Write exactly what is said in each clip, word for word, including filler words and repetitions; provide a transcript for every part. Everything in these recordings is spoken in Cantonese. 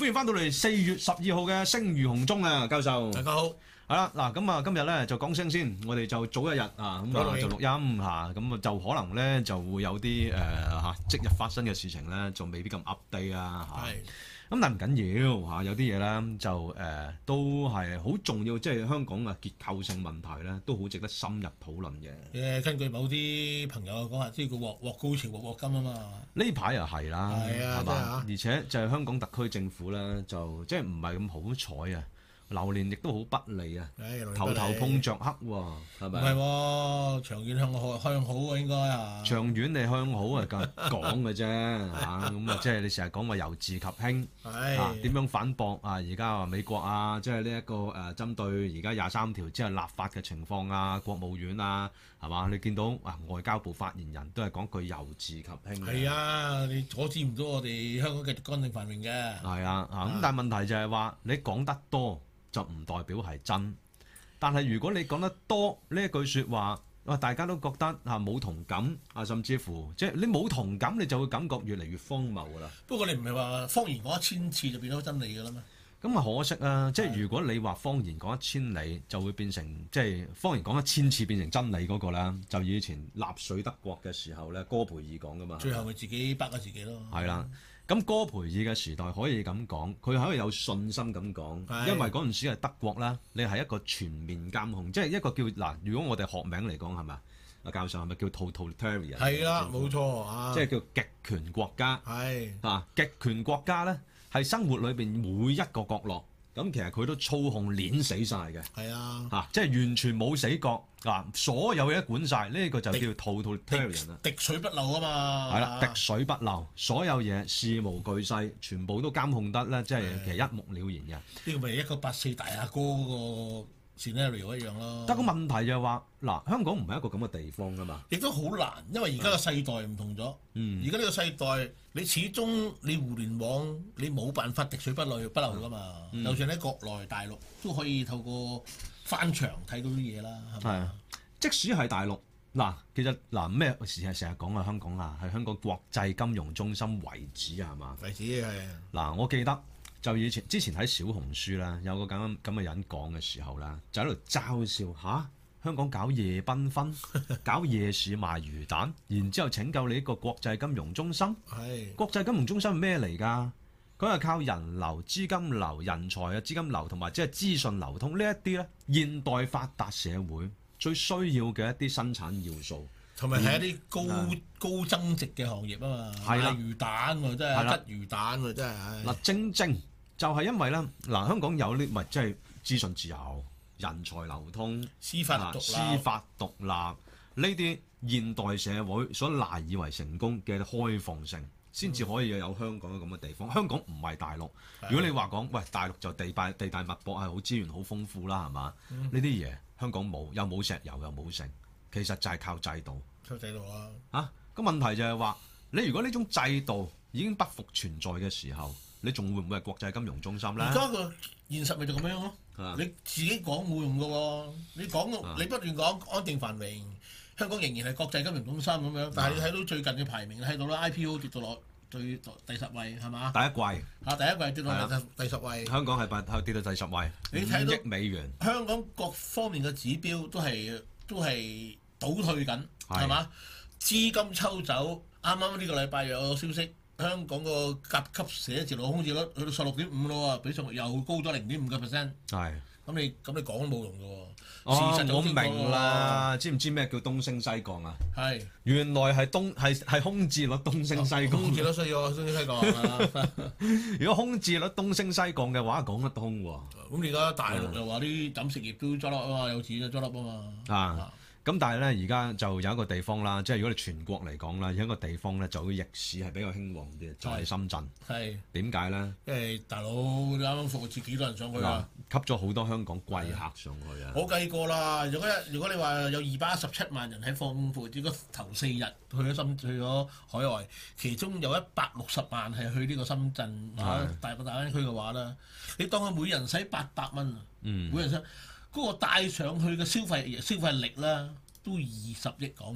迎翻到嚟四月十二號嘅聲如洪鐘啊，教授。 大家好。 係啦，嗱咁啊，今日咧就講聲先，我哋就早一日啊，咁啊就錄音嚇，咁啊就可能咧就會有啲誒嚇即日發生嘅事情咧，就未必咁 update 啊嚇。 係。 咁但係唔緊要嚇，有啲嘢咧就誒、呃、都係好重要，即係香港嘅結構性問題咧，都好值得深入討論嘅。 誒，根據某啲朋友講話，即係個鑊鑊高潮鑊鑊金啊嘛。 呢排又係啦， 係啊， 係嘛？ 啊、 而且就係香港特區政府咧，就即係唔係咁好彩啊！流年亦都好不利啊， 哎、 頭頭碰着黑喎，係咪？ 唔係喎，長遠向好向好啊，應該啊。 長遠你向好啊，咁講嘅啫嚇，咁啊即係你成日講話由治及興，啊點樣反駁啊？而家話美國啊，即係呢一個誒、呃、針對而家廿三條之後立法嘅情況啊，國務院啊，係嘛？你見到啊外交部發言人都係講句由治及興。 係啊，你阻止唔到我哋香港繼續安定繁榮嘅。 係啊，啊咁但係問題就係話你講得多，就唔代表係真，但係如果你講得多呢一句説話，哇大家都覺得啊冇同感啊，甚至乎即係你冇同感，你就會感覺越嚟越荒謬㗎啦。 不過你唔係話方言講一千次就變咗真理㗎啦咩？ 咁啊可惜啊，即係如果你話方言講一千里，就會變成即係方言講一千次變成真理嗰個啦。就以前納粹德國嘅時候咧，戈培爾講㗎嘛。 最後咪自己逼咗自己咯。 係啦。咁戈培爾嘅時代可以咁講，佢可以有信心咁講，因為嗰陣時係德國啦，你係一個全面監控，即係一個叫嗱，如果我哋學名嚟講係咪？阿教授係咪叫 totalitarian？ 係啦，冇錯啊， 即係叫極權國家。 係啊，極權國家咧係生活裏邊每一個角落，咁其實佢都操控碾死晒嘅。 係啊， 啊，即係完全冇死角。嗱，所有嘢管晒，呢、呢個就叫 totalitarian 啦。 滴水不漏啊嘛。 係啦，滴水不漏，所有嘢事無巨細，全部都監控得咧，即係其實一目了然嘅。 呢個咪一個八四大阿哥嗰個 scenario 一樣咯。 但個問題就係話，嗱，香港唔係一個咁嘅地方㗎嘛。 亦都好難，因為而家個世代唔同咗。嗯。而家呢個世代，你始終你互聯網你冇辦法滴水不漏不漏㗎嘛。嗯、就算喺國內大陸都可以透過翻牆睇到啲嘢啦，係咪？ 係，即使係大陸嗱，其實嗱咩事係成日講啊，香港啊係香港國際金融中心為止啊，係嘛？ 為止係。 嗱，我記得就以前之前喺小紅書啦，有個咁咁嘅人講嘅時候啦，就喺度嘲笑吓，香港搞夜繽紛，搞夜市賣魚蛋，然之後拯救你一個國際金融中心。 係。 國際金融中心係咩嚟㗎？佢係靠人流、資金流、人才嘅資金流同埋即係資訊流通呢一啲咧，現代發達社會最需要嘅一啲生產要素， 同埋係一啲高、嗯、高增值嘅行業啊嘛。係啦，魚蛋喎，真係吉魚蛋喎，真係。嗱， 正正就係因為咧，嗱香港有啲咪即係資訊自由、人才流通、 司法獨立、 司法獨立呢啲現代社會所賴以為成功嘅開放性。先至可以有香港嘅咁嘅地方。香港唔係大陸。如果你話講，喂，大陸就地大地大物博，係好資源好豐富啦，係嘛？呢啲嘢香港冇，又冇石油又冇成，其實就係靠制度。 靠制度啊！ 啊，個問題就係話，你如果呢種制度已經不復存在嘅時候，你仲會唔會係國際金融中心咧？ 而家個現實咪就咁樣咯。啊、你自己講冇用㗎喎，你講、啊、你不斷講安定繁榮。香港仍然係國際金融中心咁樣，但係你睇到最近嘅排名，你睇到啦 I P O 跌到落最第十位係嘛？ 第一季嚇，第一季跌到第十第十位。香港係跌到第十位， 你睇到五億美元。 香港各方面嘅指標都係都係倒退緊，係嘛？資金抽走，啱啱呢個禮拜又有消息，香港個甲級寫字樓空置率去到十六點五咯喎，比上又高咗零點五個 percent。係。咁你咁你講都冇用㗎喎。 哦，我明啦，知唔知咩叫東升西降啊？係，原來係東係係空置率東升西降。 空置率需要東升西降。 如果空置率東升西降嘅話，講得通喎。 咁而家大陸又話啲飲食業都執笠啊嘛，有錢就執笠啊嘛。 啊。咁但係咧，而家就有一個地方啦，即係如果你全國嚟講啦，有一個地方咧就會逆市係比較興旺啲，就係、是、深圳。係點解咧？因為大佬啱啱復活節幾多人上去啊？ 吸咗好多香港貴客上去啊！ 我計過啦，如果如果你話有二百一十七萬人喺放復活節嗰頭四日去咗深去咗海外，其中有一百六十萬係去呢個深圳啊大個大灣區嘅話咧，你當佢每人使八百蚊啊，嗯、每人使。嗰個帶上去嘅消費消費力啦，都二十億港元。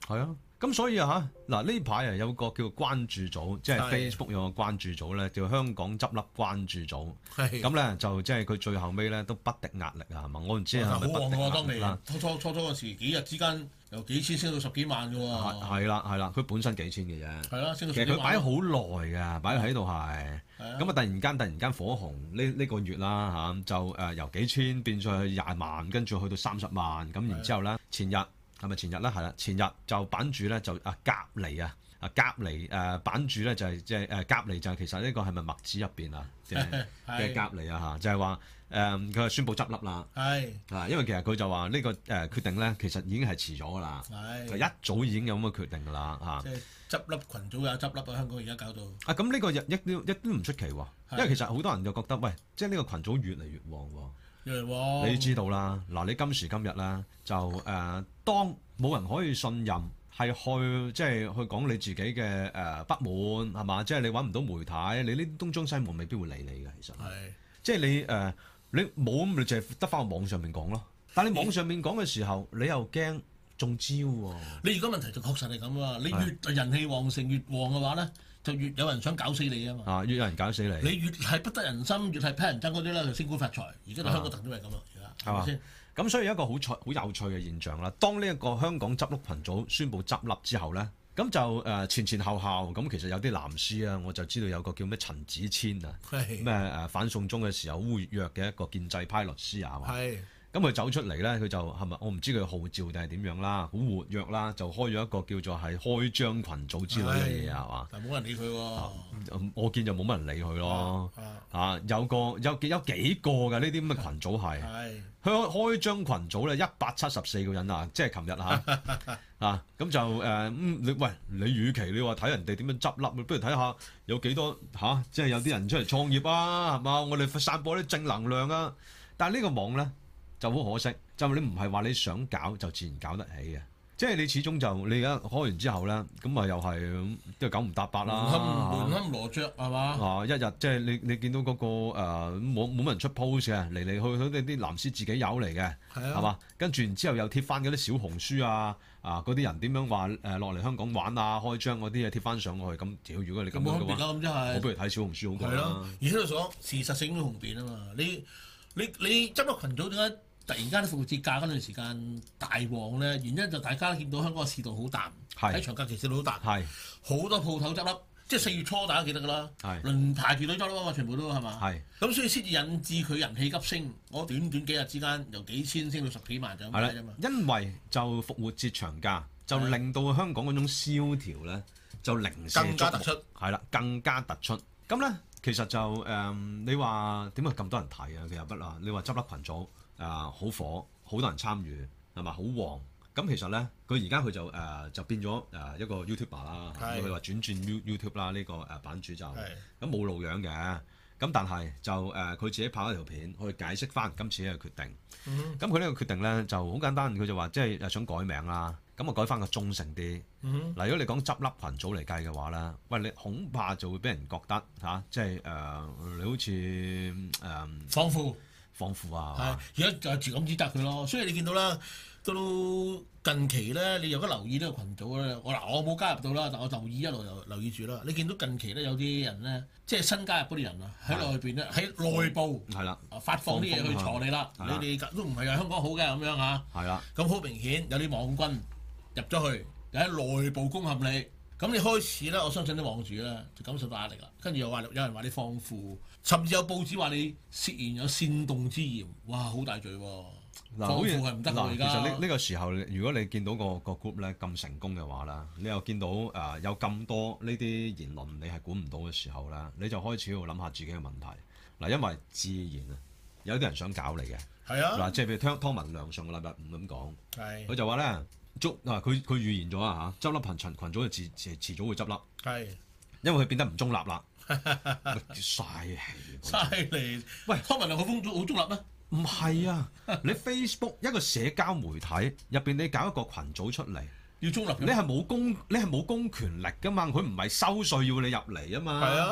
係啊。咁所以啊嚇，嗱呢排啊有個叫關注組，即係 Facebook 有個關注組咧，叫香港執笠關注組。 係咁咧就即係佢最後尾咧都不敵壓力啊，係嘛？我唔知係咪好不敵旺喎！當壓力啦。 年初初初初嗰時幾日之間由幾千升到十幾萬嘅喎。 係係啦係啦，佢本身幾千嘅啫。 係啦，升到其實十幾萬。 佢擺好耐㗎，擺喺度係。 係啊咁啊！突然間突然間火紅呢呢個月啦嚇，就誒由幾千變咗去廿萬，跟住去到三十萬。咁然之後咧，前日係咪前日咧？係啦，前日就版主咧就啊夾離啊啊夾離誒版主咧就係即係誒夾離就係其實呢個係咪墨子入邊啊嘅嘅夾離啊嚇，就係話誒佢係宣布執笠啦。 係啊，因為其實佢就話呢個誒決定咧，其實已經係遲咗㗎啦。 係一早已經有咁嘅決定㗎啦嚇。 即係執笠群組有執笠啊！香港而家搞到啊咁呢個一一啲一啲唔出奇喎，因為其實好多人就覺得喂，即係呢個群組越嚟越旺喎。 越嚟喎。 你知道啦，嗱你今時今日啦，就誒、呃、當冇人可以信任，係去即係去講你自己嘅誒、呃、不滿係嘛？即係你揾唔到媒體，你呢東張西望未必會理你嘅，其實係即係你誒、呃、你冇咁，你淨係得翻個網上面講咯。但係你網上面講嘅時候，你又驚中招喎。 你而家問題就確實係咁啊！你越人氣旺盛越旺嘅話咧，就越有人想搞死你啊嘛！ 啊，越有人搞死你。 你越係不得人心，越係批人憎嗰啲咧，就升官發財。而家就香港特都係咁啊！而家係咪先？ 咁所以有一個好趣、好有趣嘅現象啦。當呢一個香港執笠群組宣布執笠之後咧，咁就誒前前後後咁，其實有啲藍絲啊，我就知道有個叫咩陳子謙啊，咩誒反送中嘅時候好活躍嘅一個建制派律師啊， 係。 咁佢走出嚟咧，佢就係咪我唔知佢號召定係點樣啦，好活躍啦，就開咗一個叫做係開張群組之類嘅嘢係嘛？ 但冇人理佢喎、啊。 我見就冇乜人理佢咯。 啊啊，有個有幾有幾個㗎呢啲咁嘅群組係。 係。 開開張群組咧，一百七十四個人啊，即係琴日嚇啊，咁就誒咁你喂你，與其你話睇人哋點樣執笠，不如睇下有幾多嚇、啊，即係有啲人出嚟創業啊，係嘛？我哋散播啲正能量啊，但係呢個網咧。就好可惜，就你唔係話你想搞就自然搞得起嘅，即係你始終就你而家開完之後咧，咁啊又係即係九唔搭八啦， 門可羅雀係嘛？ 啊一日即係你你見到嗰、那個冇冇乜人出 post 嘅，嚟嚟去去啲啲藍絲自己有嚟嘅，係嘛、啊？跟住然之後又貼翻嗰啲小紅書啊啊嗰啲人點樣話誒落嚟香港玩啊開張嗰啲嘢貼翻上去，咁屌如果你咁樣嘅話， 咁真係， 我不如睇小紅書好過啦。 而喺度講事實性都雄辯啊嘛，你你你執笠群組點解？突然間啲復活節假嗰段時間大旺咧，原因就大家見到香港嘅市道好淡，喺長假期市道好淡，好多鋪頭執笠，即係四月初大家記得㗎啦，輪排住隊執笠啊嘛，全部都係嘛，咁所以先至引致佢人氣急升，我短短幾日之間由幾千升到十幾萬就咁解啫嘛。 因為就復活節長假，就令到香港嗰種蕭條咧就零舍更加突出， 係啦，更加突出。咁咧其實就誒、嗯，你話點解咁多人睇啊？其實不啦，你話執笠群組。誒好、呃、火，好多人參與，係嘛？好旺。咁其實咧，佢而家佢就誒、呃、就變咗誒、呃、一個 YouTuber 啦。佢話轉轉 You YouTube 啦，呢、這個誒版主就咁冇露樣嘅。咁但係就誒佢、呃、自己拍一條片去解釋翻今次呢個決定。咁佢呢個決定咧就好簡單，佢就話即係想改名啦。咁啊改翻個中性啲。嗱、嗯，如果你講執笠群組嚟計嘅話咧，喂你恐怕就會俾人覺得嚇、啊，即係誒、呃、你好似誒放負。 豐富啊！ 係，而家就係自咁指責佢咯。所以你見到啦，到近期咧，你有得留意呢個群組咧。我嗱，我冇加入到啦，但我留意一路留留意住啦。你見到近期咧有啲人咧，即係新加入嗰啲人啊，喺內邊咧，喺內部係啦，發放啲嘢去鋤你啦。你哋都唔係話香港好嘅咁樣嚇。係啦。咁好明顯有啲網軍入咗去，又喺內部攻陷你。咁你開始咧，我相信啲網主咧就感受到壓力啦。跟住又話有人話你放負，甚至有報紙話你涉嫌有煽動之嫌，哇！好大罪喎、啊！嗱，放負係唔得㗎而家。其實呢呢個時候，如果你見到個個 group 咧咁成功嘅話啦，你又見到誒、呃、有咁多呢啲言論，你係管唔到嘅時候啦，你就開始要諗下自己嘅問題。嗱，因為自然啊，有啲人想搞你嘅。係啊。嗱，即係譬如湯湯文亮上個禮拜五咁講，係佢就話咧。捉嗱佢佢預言咗啊嚇，執笠群群群組就遲遲遲早會執笠，係因為佢變得唔中立啦，嘥氣嘥嚟。喂，湯文亮好中好中立咩？唔係啊，你 Facebook 一個社交媒體入邊，你搞一個群組出嚟，要中立，你係冇公你係冇公權力噶嘛，佢唔係收稅要你入嚟啊嘛，係啊，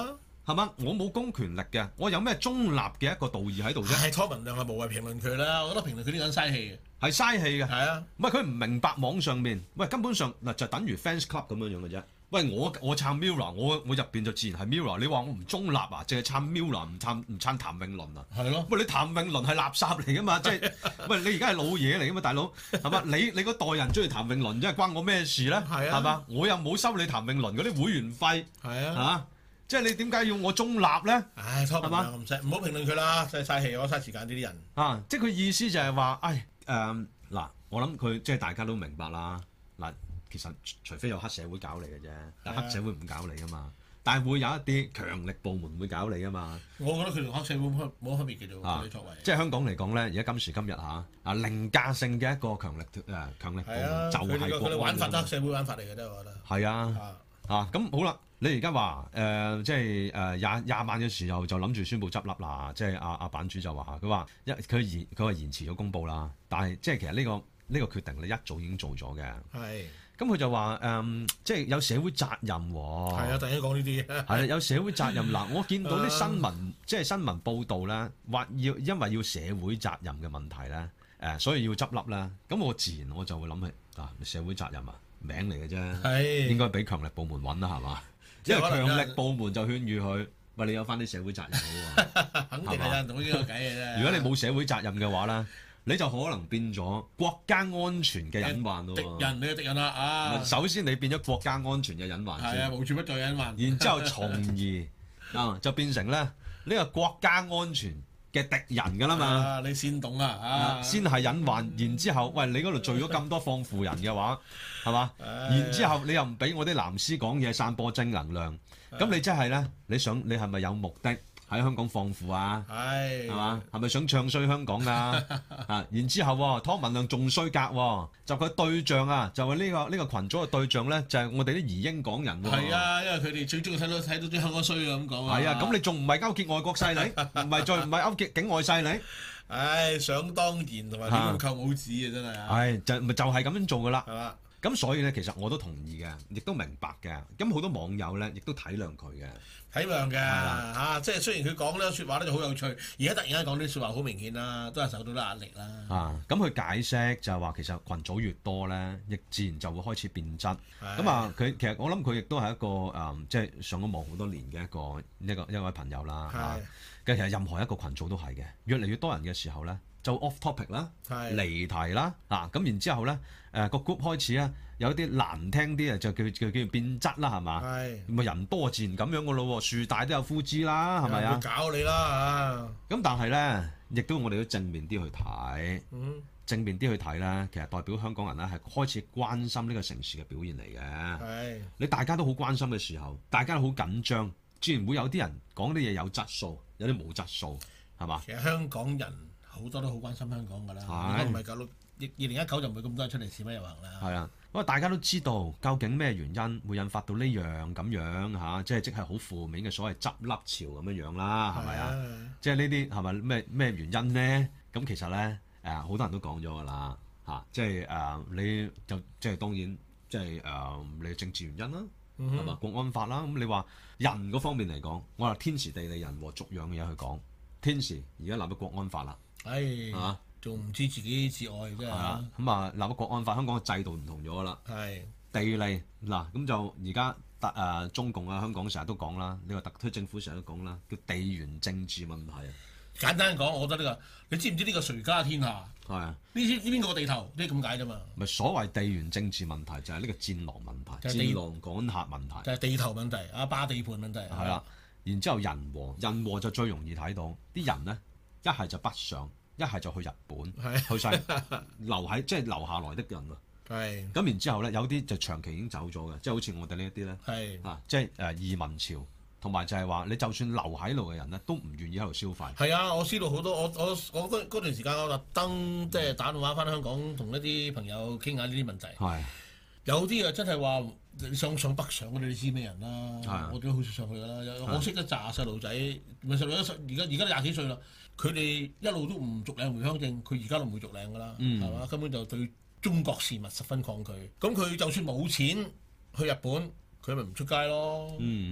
係嘛？我冇公權力嘅，我有咩中立嘅一個道義喺度啫？ 係湯文亮係無謂評論佢啦，我覺得評論佢啲人嘥氣嘅。 係嘥氣嘅。 係啊， 唔係佢唔明白網上面，喂根本上嗱就等於 fans club 咁樣樣嘅啫。喂我我撐 Mirror，我我入邊就自然係 Mirror。你話我唔中立啊，淨係撐 Mirror，唔撐唔撐譚詠麟啊？ 係咯。 喂你譚詠麟係垃圾嚟噶嘛？即係喂你而家係老嘢嚟噶嘛，大佬係嘛？你你嗰代人中意譚詠麟，即係關我咩事咧？ 係啊。 係嘛？我又冇收你譚詠麟嗰啲會員費。 係啊。 嚇！即係你點解要我中立咧？ 唉，湯文亮唔使唔好評論佢啦，真係嘥氣，我嘥時間呢啲人。 啊！即係佢意思就係話，唉誒嗱，我諗佢即係大家都明白啦。嗱，其實除非有黑社會搞你嘅啫，但黑社會唔搞你噶嘛。但係會有一啲強力部門會搞你噶嘛。 我覺得佢同黑社會冇冇分別嘅啫， 啊佢作為。 即係香港嚟講咧，而家今時今日嚇啊凌駕性嘅一個強力誒、呃、強力部門就係佢哋玩法都黑社會玩法嚟嘅啫，我覺得。 係啊。啊，咁好啦，你而家話誒，即係誒廿廿晚嘅時候就諗住宣布執笠啦，即係阿阿版主就話，佢話一佢延佢話延遲咗公佈啦，但係即係其實呢、呢個呢、呢個決定你一早已經做咗嘅。係。咁佢就話誒、嗯，即係有社會責任喎。係啊，突然間講呢啲嘢。係啊，有社會責任嗱，我見到啲新聞，即係新聞報導咧，話要因為要社會責任嘅問題咧，誒、呃，所以要執笠啦。咁我自然我就會諗起啊，社會責任啊。名嚟嘅啫，係應該俾強力部門揾啦，係嘛？因為強力部門就勸喻佢，喂，你有翻啲社會責任好喎。 肯定係有人同呢個計嘅啫。 如果你冇社會責任嘅話咧，你就可能變咗國家安全嘅隱患咯。敵人，你嘅敵人啦啊！ 首先你變咗國家安全嘅隱患先。 係啊，無處不在隱患。 然之後從而啊，就變成咧呢個國家安全嘅敵人㗎啦嘛。 啊，你煽動啊啊！ 先係隱患，然之後，喂，你嗰度聚咗咁多放負人嘅話。係嘛？然之後你又唔俾我啲藍絲講嘢，散播正能量，咁你真係咧？你想你係咪有目的喺香港放負啊？係係嘛？係咪想唱衰香港㗎？啊！然之後湯文亮仲衰格喎，就佢對象啊，就係呢個呢個羣組嘅對象咧，就係我哋啲移英港人喎。係啊，因為佢哋最中意睇到睇到啲香港衰啊咁講啊。係啊，咁你仲唔係勾結外國勢力？唔係再唔係勾結境外勢力？唉，想當然同埋點扣帽子啊！真係啊！係就咪就係咁樣做㗎啦。係嘛？咁所以咧，其實我都同意嘅，亦都明白嘅。咁好多網友咧，亦都體諒佢嘅，體諒嘅嚇。即係雖然佢講呢説話咧就好有趣，而家突然間講啲説話好明顯啦，都係受到啲壓力啦。啊，咁佢解釋就係話，其實群組越多咧，亦自然就會開始變質。咁啊，佢其實我諗佢亦都係一個誒、嗯，即係上咗網好多年嘅一個一個一位朋友啦。係。其實任何一個群組都係嘅，越嚟越多人嘅時候咧，就 off topic 啦，離題啦，啊咁然之後咧，誒個 group 開始咧有啲難聽啲啊，就叫叫叫變質啦，係嘛？係咪人多自然咁樣噶咯？樹大都有枯枝啦，係咪啊？搞你啦嚇！咁但係咧，亦都我哋都正面啲去睇，嗯、正面啲去睇咧，其實代表香港人咧係開始關心呢個城市嘅表現嚟嘅。係你大家都好關心嘅時候，大家都好緊張，自然會有啲人講啲嘢有質素，有啲冇質素，係嘛？其實香港人好多都好關心香港㗎啦，如果唔係九六二零一九就唔會咁多人出嚟示威遊行啦。係啊，不過大家都知道究竟咩原因會引發到呢樣咁樣嚇，即係即係好負面嘅所謂執笠潮咁樣樣啦，係咪啊？即係呢啲係咪咩咩原因咧？咁其實咧誒好多人都講咗㗎啦嚇，即係誒、呃、你就即係當然即係誒、呃、你政治原因啦，係嘛、嗯、國安法啦，咁你話人嗰方面嚟講，我話天時地利人和逐樣嘅嘢去講，天時而家立咗國安法啦。係嚇，仲唔知自己自愛真係。咁啊，立咗國安法，香港嘅制度唔同咗啦。係地利嗱，咁就而家特誒中共啊，香港成日都講啦，呢個特區政府成日都講啦，叫地緣政治問題啊。簡單講，我覺得呢個，你知唔知呢個誰家天下？係啊，呢啲呢邊個地頭，呢咁解啫嘛。咪所謂地緣政治問題就係呢個戰狼問題，戰狼趕客問題，就係地頭問題，啊霸地盤問題。係啦，然之後人和，人和就最容易睇到啲人咧。一係就北上，一係就去日本，去晒留喺即係留下來的人啊。係咁，然之後咧，有啲就長期已經走咗嘅，即係好似我哋呢一啲咧，係啊，即係誒移民潮，同埋就係話你就算留喺度嘅人咧，都唔願意喺度消費。係啊，我知道好多，我我我嗰嗰段時間我特登即係打電話翻香港，同一啲朋友傾下呢啲問題。係有啲啊，真係話你想上北上嗰啲，你知咩人啦？我都好少上去㗎啦。我識得紮細路仔，咪細路仔，而家而家都廿幾歲啦。佢哋一路都唔續領回鄉證，佢而家都唔會續領㗎啦，係嘛、嗯？根本就對中國事物十分抗拒。咁佢就算冇錢去日本，佢咪唔出街咯。嗯，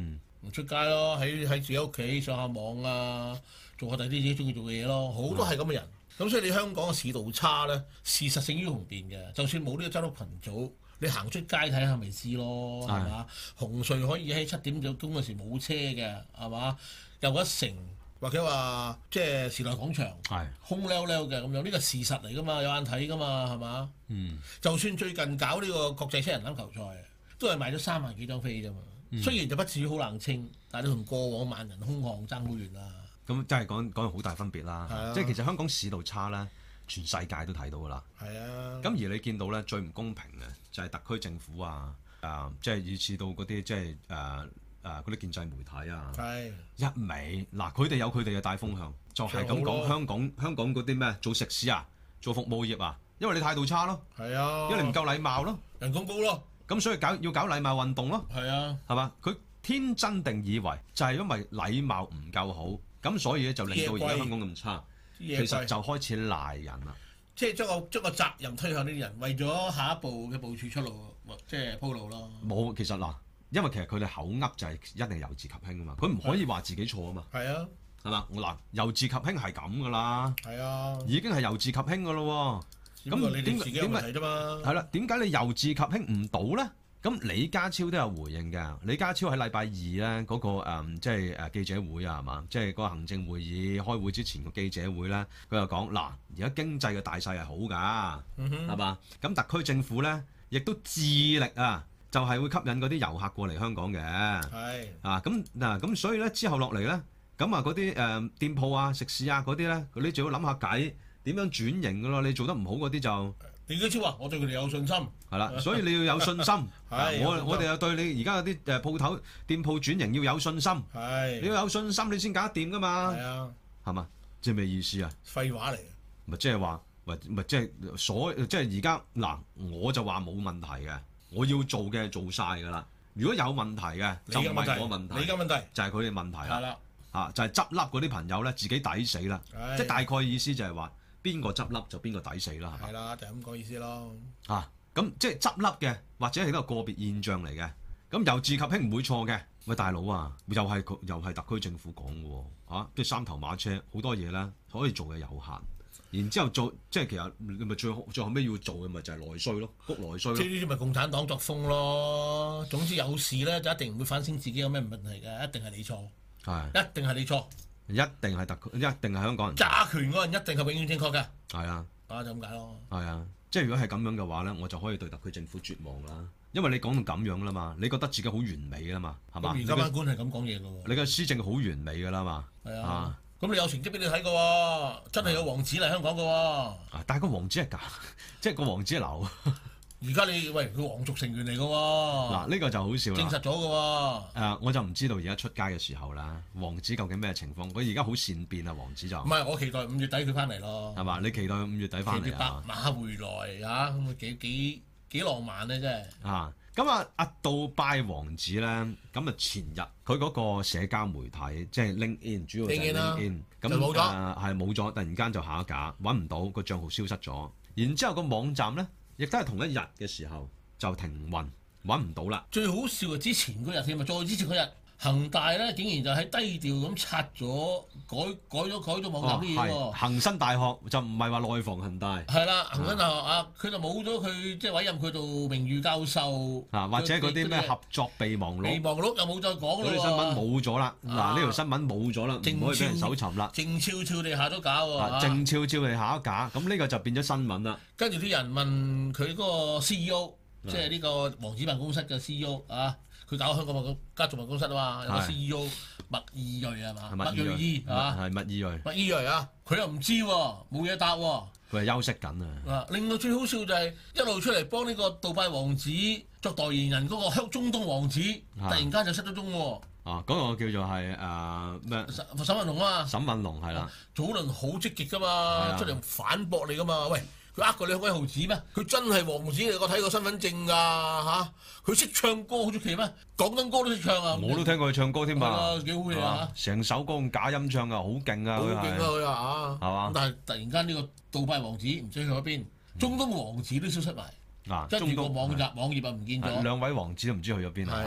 唔出街咯，喺喺自己屋企上下網啊，做下第啲自己中意做嘅嘢咯，好多係咁嘅人。咁、嗯、所以你香港嘅市道差咧，事實勝於雄辯嘅。就算冇呢個執屋群組，你行出街睇下咪知咯，係嘛？紅隧可以喺七點鐘嗰時冇車嘅，係嘛？又一城或者話即係時代廣場， 係空溜溜嘅咁樣，呢個事實嚟㗎嘛，有眼睇㗎嘛，係嘛？ 嗯， 就算最近搞呢個國際七人欖球賽，都係賣咗三萬幾張飛啫嘛。嗯、雖然就不至於好冷清，但係你同過往萬人空巷爭好遠啦。 咁真係講講好大分別啦。 啊、 即係其實香港市道差咧，全世界都睇到㗎啦。係啊。咁而你見到咧最唔公平嘅就係特區政府啊，誒、呃，即係以至到嗰啲即係誒。呃誒嗰啲建制媒體啊， 係一味嗱，佢哋有佢哋嘅大風向，就係咁講香港香港嗰啲咩做食肆啊，做服務業啊，因為你態度差咯， 係啊， 因為你唔夠禮貌咯， 人工高咯， 咁所以搞要搞禮貌運動咯， 係啊， 係嘛？佢天真定以為就係因為禮貌唔夠好，咁所以咧就令到而家香港咁差，其實就開始賴人啦， 即係將個將個責任推向呢啲人，為咗下一步嘅部署出路，即係鋪路咯。 冇，其實嗱。因為其實佢哋口噏就係一定由自及興啊嘛，佢唔可以話自己錯啊嘛。 係啊， 係嘛？我嗱由自及興係咁噶啦， 係啊， 已經係由自及興噶咯喎。咁點解點解啫嘛？係啦，點解你由自及興唔到咧？咁李家超都有回應嘅。李家超喺禮拜二咧嗰、那個、嗯、即係誒記者會啊，係嘛？即係嗰個行政會議開會之前個記者會咧，佢又講嗱，而家經濟嘅大勢係好㗎，係嘛、嗯哼？咁特區政府咧亦都致力啊。就係會吸引嗰啲遊客過嚟香港嘅，係是啊咁嗱咁所以咧之後落嚟咧，咁啊嗰啲誒店鋪啊、食肆啊嗰啲咧，你就要諗下計點樣轉型㗎咯。你做得唔好嗰啲就， 李家超話：我對佢哋有信心。係啦，所以你要有信心。 是啊、我我哋又對你而家嗰啲誒鋪頭店鋪轉型要有信心。 係是， 你要有信心，你先搞得掂㗎嘛。 係啊， 係嘛？即係咩意思啊？ 廢話嚟。 咪即係話，咪咪即係所即係而家嗱，我就話冇問題嘅。我要做嘅做晒㗎啦。如果有問題嘅，就唔係我問題， 你嘅問題就係佢哋問題啦。 係啦， 啊，就係執笠嗰啲朋友咧，自己抵死啦。 係， 即係大概意思就係話，邊個執笠就邊個抵死啦，係嘛？ 係啦，就係咁講意思咯。 啊，咁即係執笠嘅，或者係一個個別現象嚟嘅。咁由自及興唔會錯嘅。喂，大佬啊，又係又係特區政府講嘅喎。啊，即係三頭馬車，好多嘢咧可以做嘅有限。然之後做即係其實你咪最後最後尾要做嘅咪就係內需咯，谷內需咯。即係呢啲咪共產黨作風咯。總之有事咧就一定唔會反省自己有咩問題嘅，一定係你錯，係的一定係你錯，一定係特區，一定係香港人揸權嗰人一定係永遠正確嘅。係啊的，啊就咁解咯。係啊，即係如果係咁樣嘅話咧，我就可以對特區政府絕望啦。因為你講到咁樣啦嘛，你覺得自己好完美㗎嘛，係嘛？而家班官係咁講嘢㗎喎。你嘅施政好完美㗎啦嘛。係的啊。咁你有成績俾你睇嘅喎，真係有王子嚟香港嘅喎。啊！但係個王子係假，即係個王子係流。而家你喂佢皇族成員嚟嘅喎。嗱呢個就好笑啦。證實咗嘅喎。誒，我就唔知道而家出街嘅時候啦，王子究竟咩情況？佢而家好善變啊，王子就。唔係，我期待五月底佢翻嚟咯。係嘛？你期待五月底翻嚟啊？白馬回來嚇，咁啊幾幾幾浪漫咧，真係。啊！咁啊，阿杜拜王子咧，咁啊前日佢嗰個社交媒體即係 LinkedIn，主要就係 LinkedIn，咁誒係冇咗，突然間就下架，揾唔到個帳號消失咗。然之後個網站咧，亦都係同一日嘅時候就停運，揾唔到啦。最好笑係之前嗰日添啊，再之前嗰日。恒大咧竟然就喺低調咁拆咗改改咗改咗網站啲嘢喎。恒生大學就唔係話內房恒大。係啦，恒生大學啊，佢就冇咗佢即係委任佢做名譽教授。啊，或者嗰啲咩合作備忘錄。備忘錄又冇再講啦喎。嗰啲新聞冇咗啦。嗱，呢條新聞冇咗啦，唔可以俾人搜尋啦。靜悄悄地下咗架喎。靜悄悄地下咗架，咁呢個就變咗新聞啦。跟住啲人問佢嗰個 C E O，即係呢個王子辦公室嘅 C E O 啊。佢搞香港個家族辦公室啊嘛，有個 C E O 麥意瑞係嘛？麥瑞依係嘛？係麥意瑞。麥意瑞啊，佢又唔知喎，冇嘢答喎。佢係休息緊啊。啊，另外最好笑就係一路出嚟幫呢個杜拜王子作代言人嗰個香中東王子，突然間就失咗蹤喎。啊，嗰個叫做係誒咩？沈沈文龍啊嘛。沈文龍係啦。早輪好積極噶嘛，出嚟反駁你噶嘛，喂！佢呃過你一毫子咩？佢真係王子嚟，我睇過身份證㗎嚇。佢識唱歌好出奇咩？廣東歌都識唱啊！我都聽過佢唱歌添嘛。幾好嘢啊！成首歌用假音唱啊，好勁啊！好勁啊佢啊嚇，係嘛？但係突然間呢個杜拜王子唔知去咗邊，中東王子都消失埋。啊！跟住個網頁網頁啊唔見咗。兩位王子都唔知去咗邊啊！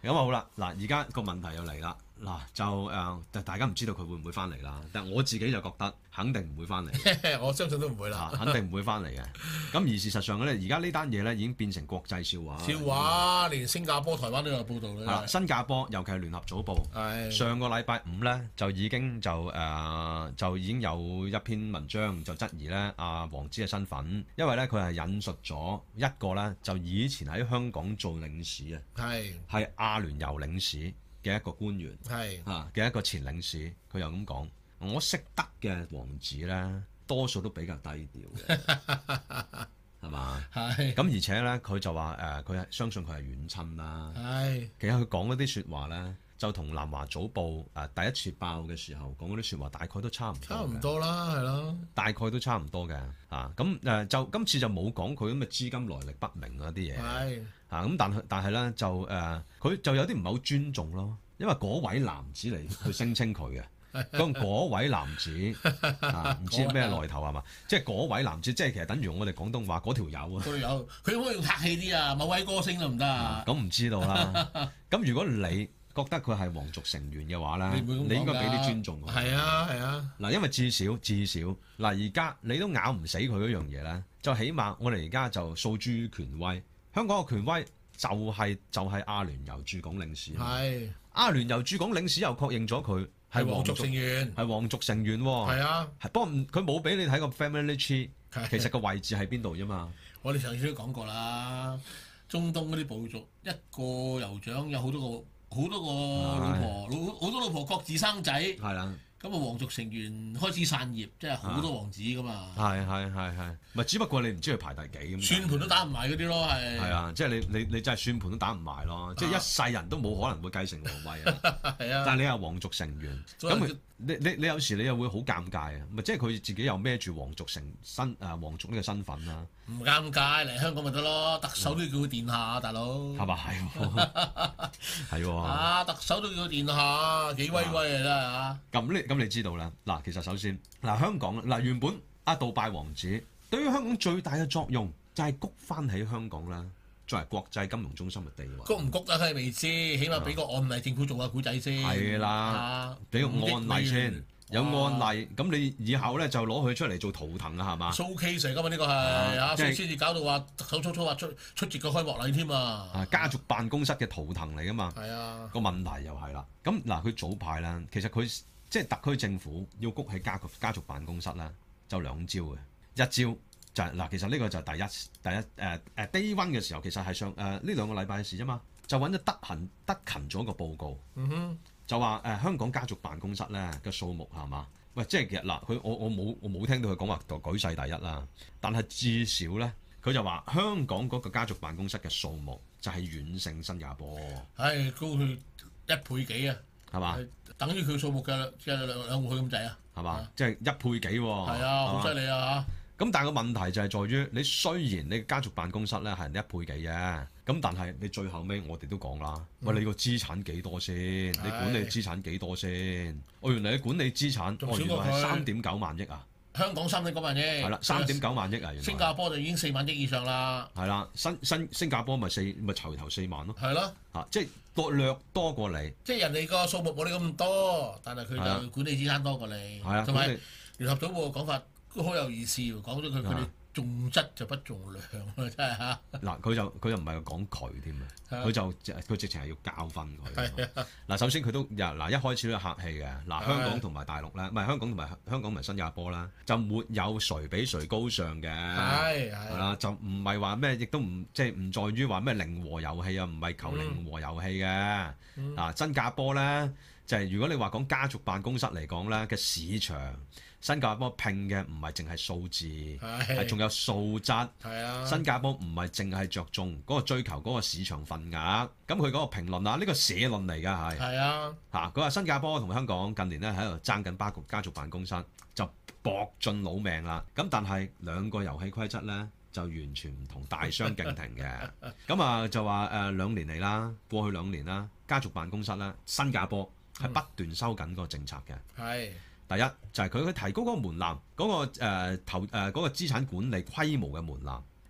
咁啊好啦，嗱而家個問題又嚟啦，嗱就誒、呃，大家唔知道佢會唔會翻嚟啦，但係我自己就覺得肯定唔會翻嚟， 我相信都唔會啦、 啊，肯定唔會翻嚟嘅。咁而事實上咧，而家呢單嘢咧已經變成國際笑話。 笑話，連新加坡、台灣都有報導係啦。 啦，新加坡尤其係聯合早報， 係上個禮拜五咧就已經就誒、呃、就已經有一篇文章就質疑咧阿王子嘅身份，因為咧佢係引述咗一個咧就以前喺香港做領事啊， 係係阿聯酋領事嘅一個官員， 係啊嘅一個前領事，佢又咁講：我識得嘅王子咧，多數都比較低調嘅，係嘛？ 係咁而且咧，佢就話誒，佢、係相信佢係遠親啦。 係其實佢講嗰啲説話咧，就同南華早報誒、呃、第一次爆嘅時候講嗰啲説話，大概都差唔多。 差唔多啦，係咯。 大概都差唔多嘅啊。咁誒、呃、就今次就冇講佢咁嘅資金來歷不明嗰啲嘢。 係啊咁，但係但係咧就誒，佢、呃、就有啲唔係好尊重咯，因為嗰位男子嚟去聲稱佢嘅。咁嗰位男子啊，唔知咩來頭係嘛？即係嗰位男子，即係其實等於我哋廣東話嗰條友啊。 嗰條友，佢可唔可以用客氣啲啊？某位歌星得唔得啊？ 咁唔知道啦。咁如果你覺得佢係皇族成員嘅話咧， 你唔會咁講㗎， 你應該俾啲尊重佢。 係啊係啊。 嗱，因為至少至少嗱，而家你都咬唔死佢嗰樣嘢咧，就起碼我哋而家就訴諸權威。香港嘅權威就係、就係、阿聯酋駐港領事。 係。 阿聯酋駐港領事又確認咗佢係皇族成員， 係皇族成員喎。 係啊。 係不過佢冇俾你睇個 family tree，其實個位置喺邊度啫嘛。 我哋上次都講過啦，中東嗰啲部族一個酋長有好多個好多個老婆，老好多老婆各自生仔。 係啦。 咁啊，皇族成員開始散葉，即係好多王子噶嘛。 係係係係，咪只不過你唔知佢排第幾咁。 算盤都打唔埋嗰啲咯，係。係啊，即係你你你真係算盤都打唔埋咯，啊、即係一世人都冇可能會繼承皇位啊。係啊。但係你係皇族成員，咁你你你有時你又會好尷尬啊，咪即係佢自己又孭住皇族成身啊皇族呢個身份啦。 唔尷尬，嚟香港咪得咯，特首都要叫佢殿下，大佬。 係咪係喎？係喎。 啊，特首都叫佢殿下，幾威威啊真係啊！ 咁你咁你知道啦，嗱，其實首先嗱香港嗱原本阿杜拜王子對於香港最大嘅作用就係谷翻起香港啦，作為國際金融中心嘅地位。 谷唔谷得佢未知，起碼俾個案例政府做下古仔先。係啦，俾個案例先。有案例，咁你以後咧就攞佢出嚟做圖騰啊，係嘛 ？showcase 嚟㗎嘛，呢個係啊，所以先至搞到話特首初初話出出席個開幕禮添啊！ 啊，家族辦公室嘅圖騰嚟㗎嘛。係啊。個問題又係啦，咁嗱佢早排啦，其實佢即係特區政府要谷起家族家族辦公室啦，就兩招嘅，一招就係、是、嗱，其實呢個就係第一第一誒誒、呃、Day One 嘅時候，其實係上誒呢兩個禮拜嘅事啫嘛，就揾咗德勤德勤做一個報告。嗯哼。就話誒、呃、香港家族辦公室咧嘅數目係嘛？喂，即係其實嗱，佢我我冇我冇聽到佢講話舉世第一啦。但係至少咧，佢就話香港嗰個家族辦公室嘅數目就係遠勝新加坡。 係高佢一倍幾啊？係嘛？等於佢數目嘅嘅兩兩倍咁滯啊？係嘛？ 即係一倍幾喎？係啊，好犀利啊嚇！ 咁但係個問題就係在於，你雖然你家族辦公室咧係人哋一倍幾嘅，咁但係你最後尾我哋都講啦，喂、嗯、你個資產幾多先？你管理資產幾多先？哦，原來你管理資產，哦原來係三點九萬億啊！ 香港三點九萬億，係啦，三點九萬億啊！原來新加坡就已經四萬億以上啦。 係啦，新新新加坡咪四咪頭頭四萬咯。 係咯， 嚇，即係多略多過你。 即係人哋個數目冇你咁多，但係佢就管理資產多過你。係啊，同埋聯合組報嘅講法。都好有意思喎，講咗佢佢哋重質就不重量啊，真係嚇！嗱，佢就佢又唔係講佢添啊，佢就佢直情係要教訓佢。嗱，首先佢都嗱一開始都客氣嘅，嗱香港同埋大陸咧，唔係香港同埋香港同埋新加坡啦，就沒有誰比誰高尚嘅，係係啦，就唔係話咩，亦都唔即係唔在於話咩零和遊戲啊，唔係求零和遊戲嘅。嗱，新加坡咧就係如果你話講家族辦公室嚟講咧嘅市場。新加坡拼嘅唔係淨係數字，係仲有素質。係啊，新加坡唔係淨係着重嗰個追求嗰個市場份額。咁佢嗰個評論啊，呢個社論嚟㗎係。係啊，嚇佢話新加坡同香港近年咧喺度爭緊包括家族辦公室，就搏盡老命啦。咁但係兩個遊戲規則咧就完全唔同，大相徑庭嘅。咁啊就話誒、呃、兩年嚟啦，過去兩年啦，家族辦公室咧新加坡係不斷收緊嗰個政策嘅。係、嗯。第一就係佢佢提高嗰個門檻，嗰、嗰個誒投誒嗰個資產管理規模嘅門檻，亦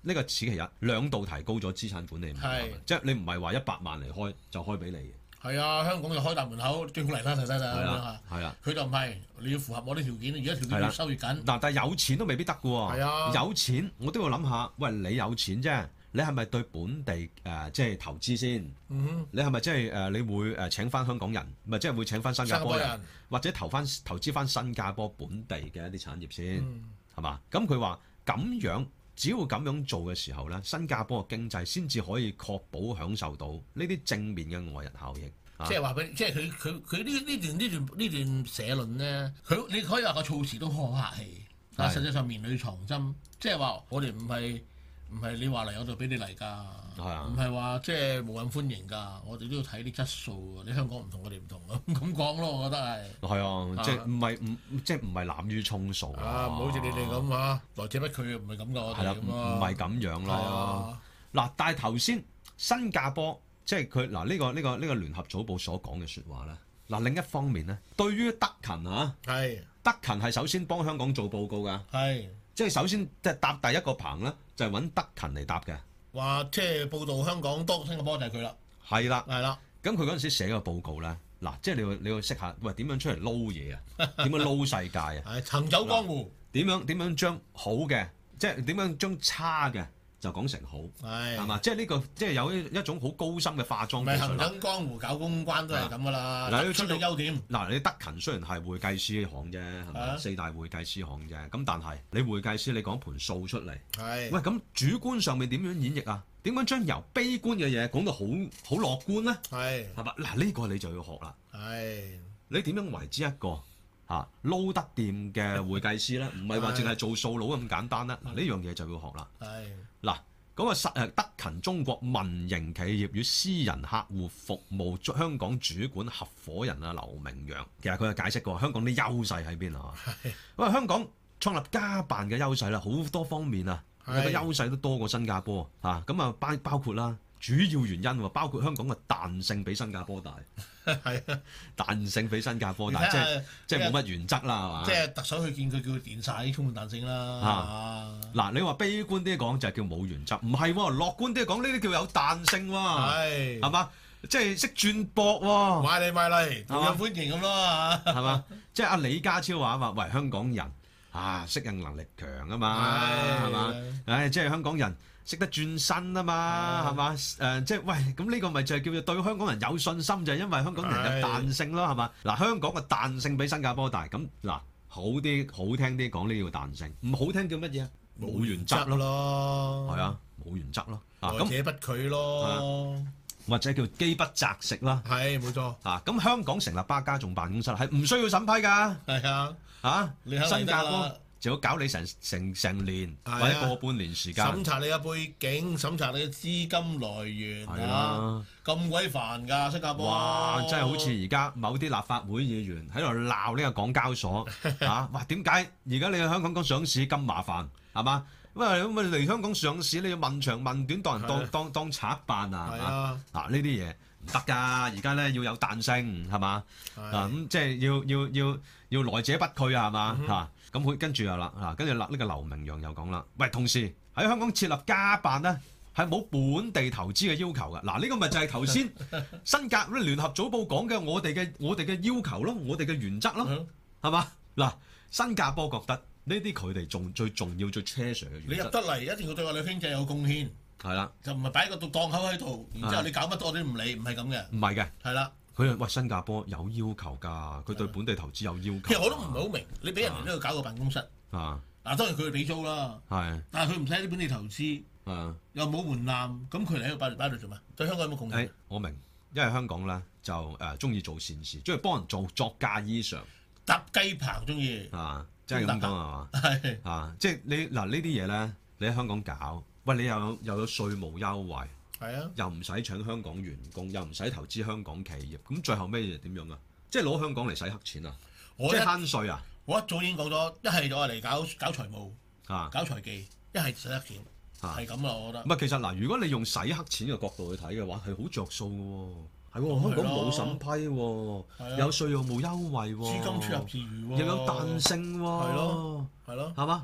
呢個此其一，兩度提高咗資產管理門檻，即係你唔係話一百萬嚟開就開俾你嘅。 係啊，香港就開大門口，政府嚟啦嚟啦嚟啦咁樣啊，係啊， 佢就唔係，你要符合我啲條件，而家條件越收越緊。 嗱，但係有錢都未必得嘅喎。 係啊， 有錢我都要諗下，喂，你有錢啫，你係咪對本地誒、呃、即係投資先？ 嗯哼， 你係咪即係誒你會誒請翻香港人，唔係即係會請翻新加坡人， 人或者投翻投資翻新加坡本地嘅一啲產業先，係嘛、 嗯？ 咁佢話咁樣。只要咁樣做嘅時候咧，新加坡嘅經濟先至可以確保享受到呢啲正面嘅外溢效應。 即係話俾，即係佢佢佢呢呢段呢段呢段社論咧，佢你可以話個措辭都好客氣，但係實際上綿裏藏針，即係話我哋唔係唔係你話嚟我就俾你嚟㗎，唔係話即係冇人歡迎㗎，我哋都要睇啲質素。你香港唔同我哋唔同咁咁講咯，我覺得係。係啊，即係唔係唔即係唔係濫竽充數啊！唔好似你哋咁啊，來者不拒唔係咁㗎，我哋咁唔係咁樣咯。嗱，但係頭先新加坡即係佢嗱呢個呢個呢個聯合早報所講嘅説話咧，嗱另一方面咧，對於德勤啊，係德勤係首先幫香港做報告㗎，係。即係首先即係搭第一個棚咧，就係揾德勤嚟搭嘅。話即係報導香港多過新加坡就係佢啦。 係啦， 係啦。 咁佢嗰陣時寫個報告咧，嗱，即係你要你要識下，喂點樣出嚟撈嘢啊？點樣撈世界啊？ 係行走江湖。 點樣點樣將好嘅，即係點樣將差嘅就講成好，係係嘛？即係呢個即係有一一種好高深嘅化妝技術。行走江湖搞公關都係咁噶啦。嗱，你出到優點。嗱，你德勤雖然係會計師行啫，係咪？四大會計師行啫。咁但係你會計師，你講盤數出嚟。係。喂，咁主觀上面點樣演繹啊？點樣將由悲觀嘅嘢講到好好樂觀咧？係。係嘛？嗱，呢個你就要學啦。係。你點樣為之一個嚇撈得掂嘅會計師咧？唔係話淨係做數佬咁簡單啦。嗱，呢樣嘢就要學啦。係。嗱，嗰個實誒德勤中國民營企業與私人客戶服務香港主管合夥人啊，劉明揚，其實佢係解釋過香港啲優勢喺邊啊？因為香港創立家辦嘅優勢啦，好多方面啊，個優勢都多過新加坡啊。咁啊包包括啦，主要原因喎，包括香港嘅彈性比新加坡大。係啊，彈性比新加坡大，即係即係冇乜原則啦，係嘛？即係特首去見佢叫佢電晒，充滿彈性啦。啊，嗱，你話悲觀啲講就係叫冇原則，唔係喎，樂觀啲講呢啲叫有彈性喎。係，係嘛？即係識轉博喎。買嚟買嚟，同樣歡迎咁咯嚇。係嘛？即係阿李家超話啊嘛，喂，香港人啊適應能力強啊嘛，係嘛？唉，即係香港人。識得轉身啊嘛，係嘛？誒、呃，即係喂，咁呢個咪就係叫做對香港人有信心，就係、是、因為香港人有彈性咯，係嘛？嗱，香港嘅彈性比新加坡大，咁嗱，好啲好聽啲講呢個彈性，唔好聽叫乜嘢啊？冇原則咯，係啊，冇原則咯，來者不拒咯，或者叫飢不擇食啦，係冇錯啊。咁香港成立巴家眾辦公室係唔需要審批㗎，係啊，嚇，你新加坡。就要搞你成成成年或者個半年時間，審查你嘅背景，審查你嘅資金來源，係啦，咁鬼煩㗎新加坡。哇！真係好似而家某啲立法會議員喺度鬧呢個港交所嚇，哇！點解而家你喺香港上市咁麻煩係嘛？因為咁你嚟香港上市你要問長問短，當人當當當賊辦啊？係啊！嗱呢啲嘢唔得㗎，而家咧要有彈性係嘛？啊咁即係要要要要來者不拒啊係嘛嚇？咁佢跟住又啦，嗱，跟住啦呢個劉明揚又講啦，喂，同時喺香港設立家辦咧，係冇本地投資嘅要求嘅，嗱，呢個咪就係頭先新加坡聯合早報講嘅我哋嘅我哋嘅要求咯，我哋嘅原則咯，係嘛？嗱，新加坡覺得呢啲佢哋仲最重要最 treasure 嘅原則。你入得嚟一定要對我哋經濟有貢獻，係啦，就唔係擺個檔口喺度，然之後你搞乜多我哋唔理，唔係咁嘅，唔係嘅，係啦。佢話：喂，新加坡有要求㗎，佢對本地投資有要求。其實我都唔係好明，你俾人哋都要搞個辦公室。啊，嗱，當然佢哋俾租啦。係。但係佢唔使啲本地投資。啊。又冇門檻，咁佢嚟喺度擺嚟擺度做咩？對香港有冇貢獻？誒，我明，因為香港咧就誒中意做善事，中意幫人做作嫁衣裳。搭雞棚中意。啊，即係咁講係嘛？係。啊，即係你嗱呢啲嘢咧，你喺香港搞，喂，你又有又有稅務優惠。係啊，又唔使請香港員工，又唔使投資香港企業，咁最後咩嘢點樣啊？即係攞香港嚟洗黑錢啊！即係慳稅啊！我一早已經講咗，一係就係嚟搞搞財務啊，搞財技，一係洗黑錢，係咁啊！我覺得。唔係其實嗱，如果你用洗黑錢嘅角度去睇嘅話，係好着數嘅喎。係喎，香港冇審批喎，有稅又冇優惠喎，資金出入自如喎，又有彈性喎。係咯，係咯，係嘛？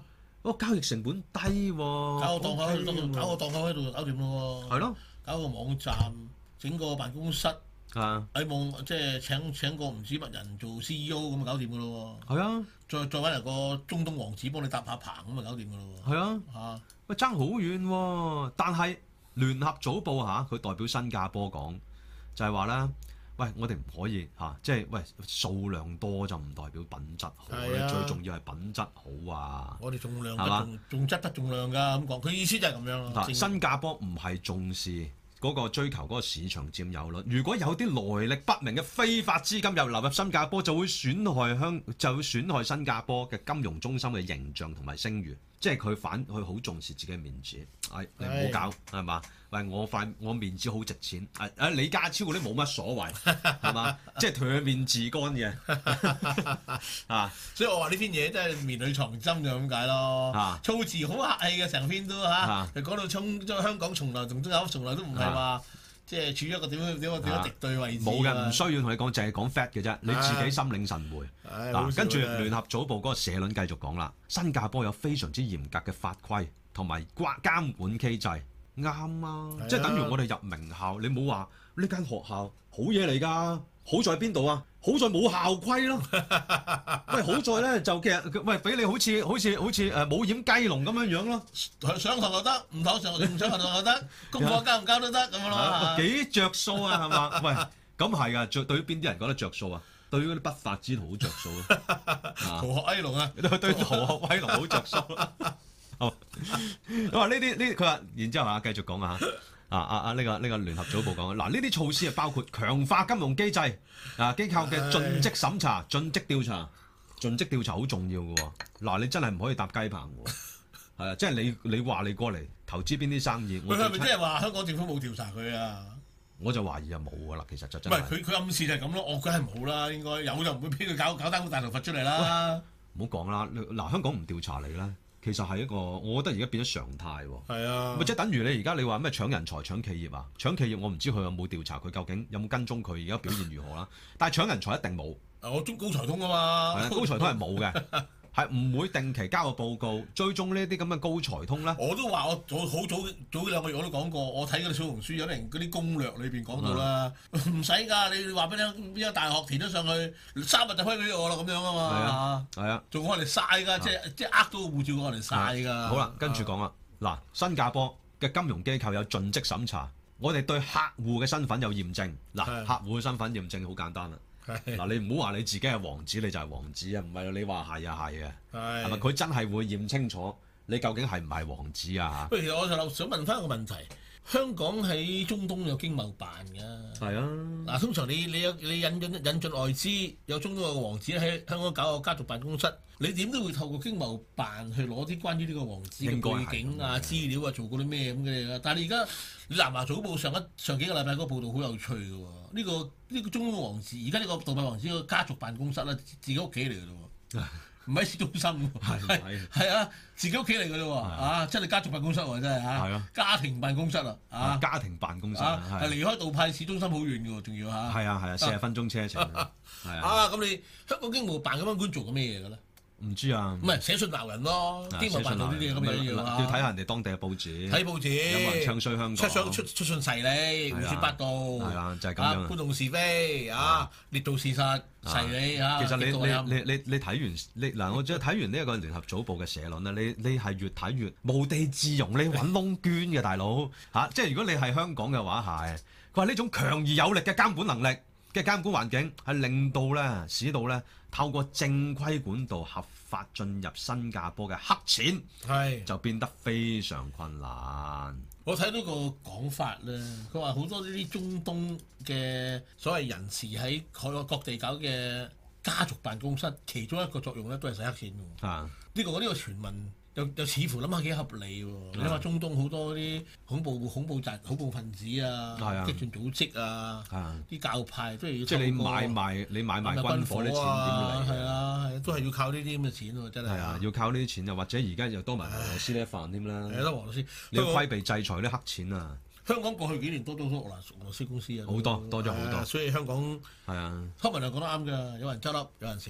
個交易成本低喎， 搞個檔口喺度， OK 喎搞個檔口喺度就搞掂咯喎。 係咯， 搞個網站，整個辦公室， 啊， 喺網即係請請個唔知乜人做 C E O 咁就搞掂噶咯喎。 係啊， 再再揾嚟個中東王子幫你搭下棚咁就搞掂噶咯喎。 係啊， 嚇喂爭好遠喎，但係聯合早報嚇佢代表新加坡講就係話咧。喂，我哋唔可以嚇、啊，即係喂數量多就唔代表品質好咧， 啊、 最重要係品質好啊！ 我哋重量不係嘛重重質不重量㗎咁講，佢意思就係咁樣咯。 啊、新加坡唔係重視嗰個追求嗰個市場佔有率，如果有啲來歷不明嘅非法資金又流入新加坡，就會損害香，就會損害新加坡嘅金融中心嘅形象同埋聲譽。即係佢反，佢好重視自己嘅面子。係、哎、你唔好搞係嘛？喂，我塊我面子好值錢。誒、啊、誒，李家超嗰啲冇乜所謂係嘛？即係唾面自乾嘅啊！ 所以我話呢篇嘢真係綿裏藏針就咁解咯。啊、措辭好客氣嘅，成篇都嚇，就講、啊、到衝將香港從來同中歐從來都唔係話。啊即係處於一個點樣點樣點樣敵對位置。冇嘅，唔需要同你講，淨係講 fact 嘅啫。你自己心領神會。嗱，跟住聯合早報嗰個社論繼續講啦。新加坡有非常之嚴格嘅法規同埋關監管機制，啱啊！即係等於我哋入名校，你冇話呢間學校好嘢嚟㗎。好在邊度啊？好在冇校規咯。喂，好在咧就其實喂俾你好似好似好似誒冇掩雞籠咁樣樣咯。上堂就得，唔堂上唔上堂就得，功課交唔交都得咁樣咯。幾着數啊，係嘛？喂，咁係㗎。對對於邊啲人覺得着數啊？對於嗰啲不法之徒好着數啊。逃學威龍啊！對對，逃學威龍好着數。好，佢話呢啲呢，佢話然之後啊，繼續講啊。啊啊啊！呢、這個呢、這個聯合早報講嗱，呢啲措施係包括強化金融機制啊，機構嘅盡職審查、盡職調查、盡職調查好重要嘅喎。嗱、啊，你真係唔可以搭雞棚喎，係啊，即係你你話你過嚟投資邊啲生意， 佢係咪即係話香港政府冇調查佢啊？ 我就懷疑係冇㗎啦，其實就真係。 唔係佢佢暗示就係咁咯，我梗係冇啦，應該有就唔會俾佢搞搞單個大頭佛出嚟啦。唔好講啦，嗱香港唔調查你啦。其實係一個，我覺得而家變咗常態喎。係啊，咪即係等於你而家你話咩搶人才、搶企業啊？搶企業我唔知佢有冇調查佢究竟有冇跟蹤佢而家表現如何啦。但係搶人才一定冇。我中高才通啊嘛。係啊，高才通係冇嘅，係唔會定期交個報告追蹤呢啲咁嘅高才通啦。我都話我早好早早兩個月我都講過，我睇嗰啲小紅書有啲人嗰啲攻略裏邊講到啦，唔使㗎，你話俾你聽邊間大學填咗上去，三日就開俾我啦咁樣啊嘛。係啊，係啊，仲攞嚟晒㗎，即係即係呃到個護照攞嚟晒㗎。好啦，跟住講啦，嗱，新加坡嘅金融機構有盡職審查，我哋對客戶嘅身份有驗證。嗱，客戶嘅身份驗證好簡單啦。嗱，你唔好話你自己係王子，你就係王子啊！唔係你話係啊係啊，係咪佢真係會驗清楚你究竟係唔係王子啊？不如其實我就想問翻一個問題：香港喺中東有經貿辦㗎。係啊。嗱，通常你你有你引進引進外資，有中東有個王子喺香港搞個家族辦公室，你點都會透過經貿辦去攞啲關於呢個王子嘅背景啊、資料啊，做過啲咩咁嘅嘢。但係你而家南華早報上一上幾個禮拜嗰個報導好有趣㗎喎，呢、這個呢、這個中東王子而家呢個杜拜王子個家族辦公室啦，自己屋企嚟㗎咯喎，唔喺市中心喎，係係啊，自己屋企嚟㗎咯喎，啊，真係家族辦公室喎，真係嚇，啊、家庭辦公室啊，啊，家庭辦公室啊，係、啊、離開杜拜市中心好遠㗎喎，仲要嚇，係啊係啊，四十分鐘車程，係啊，啊咁你香港經貿辦咁樣官做緊咩嘢㗎咧？唔知啊，唔係寫信鬧人咯，經貿辦到呢啲咁嘅嘢要要睇下人哋當地嘅報紙，睇報紙有冇人唱衰香港，出上出出信誓你，胡說八道，係啊，就係咁樣，搬弄是非啊，列做事實誓你啊。其實你你你你你睇完你嗱，我即係睇完呢一個聯合早報嘅社論咧，你你係越睇越無地自容，你揾窿捐嘅大佬嚇，即係如果你係香港嘅話係，佢話呢種強而有力嘅監管能力嘅監管環境係令到咧，使到咧。透過正規管道合法進入新加坡嘅黑錢，係就變得非常困難。我睇到個講法咧，佢話好多呢啲中東嘅所謂人士喺海外各地搞嘅家族辦公室，其中一個作用咧都係洗黑錢㗎。啊，呢個呢個傳聞。又又似乎諗下幾合理喎！你話中東好多啲恐怖恐怖集恐怖分子啊、激進組織啊、啲教派都係要即係你買賣你買賣軍火啲錢點嚟？係啊，都係要靠呢啲咁嘅錢喎，真係。係啊，要靠呢啲錢啊，或者而家又多埋俄羅斯呢一飯添啦。係咯，俄羅斯你要規避制裁啲黑錢啊！香港過去幾年多咗好多俄羅俄羅斯公司啊，好多多咗好多。所以香港係啊，湯文又講得啱㗎，有人執笠，有人成立。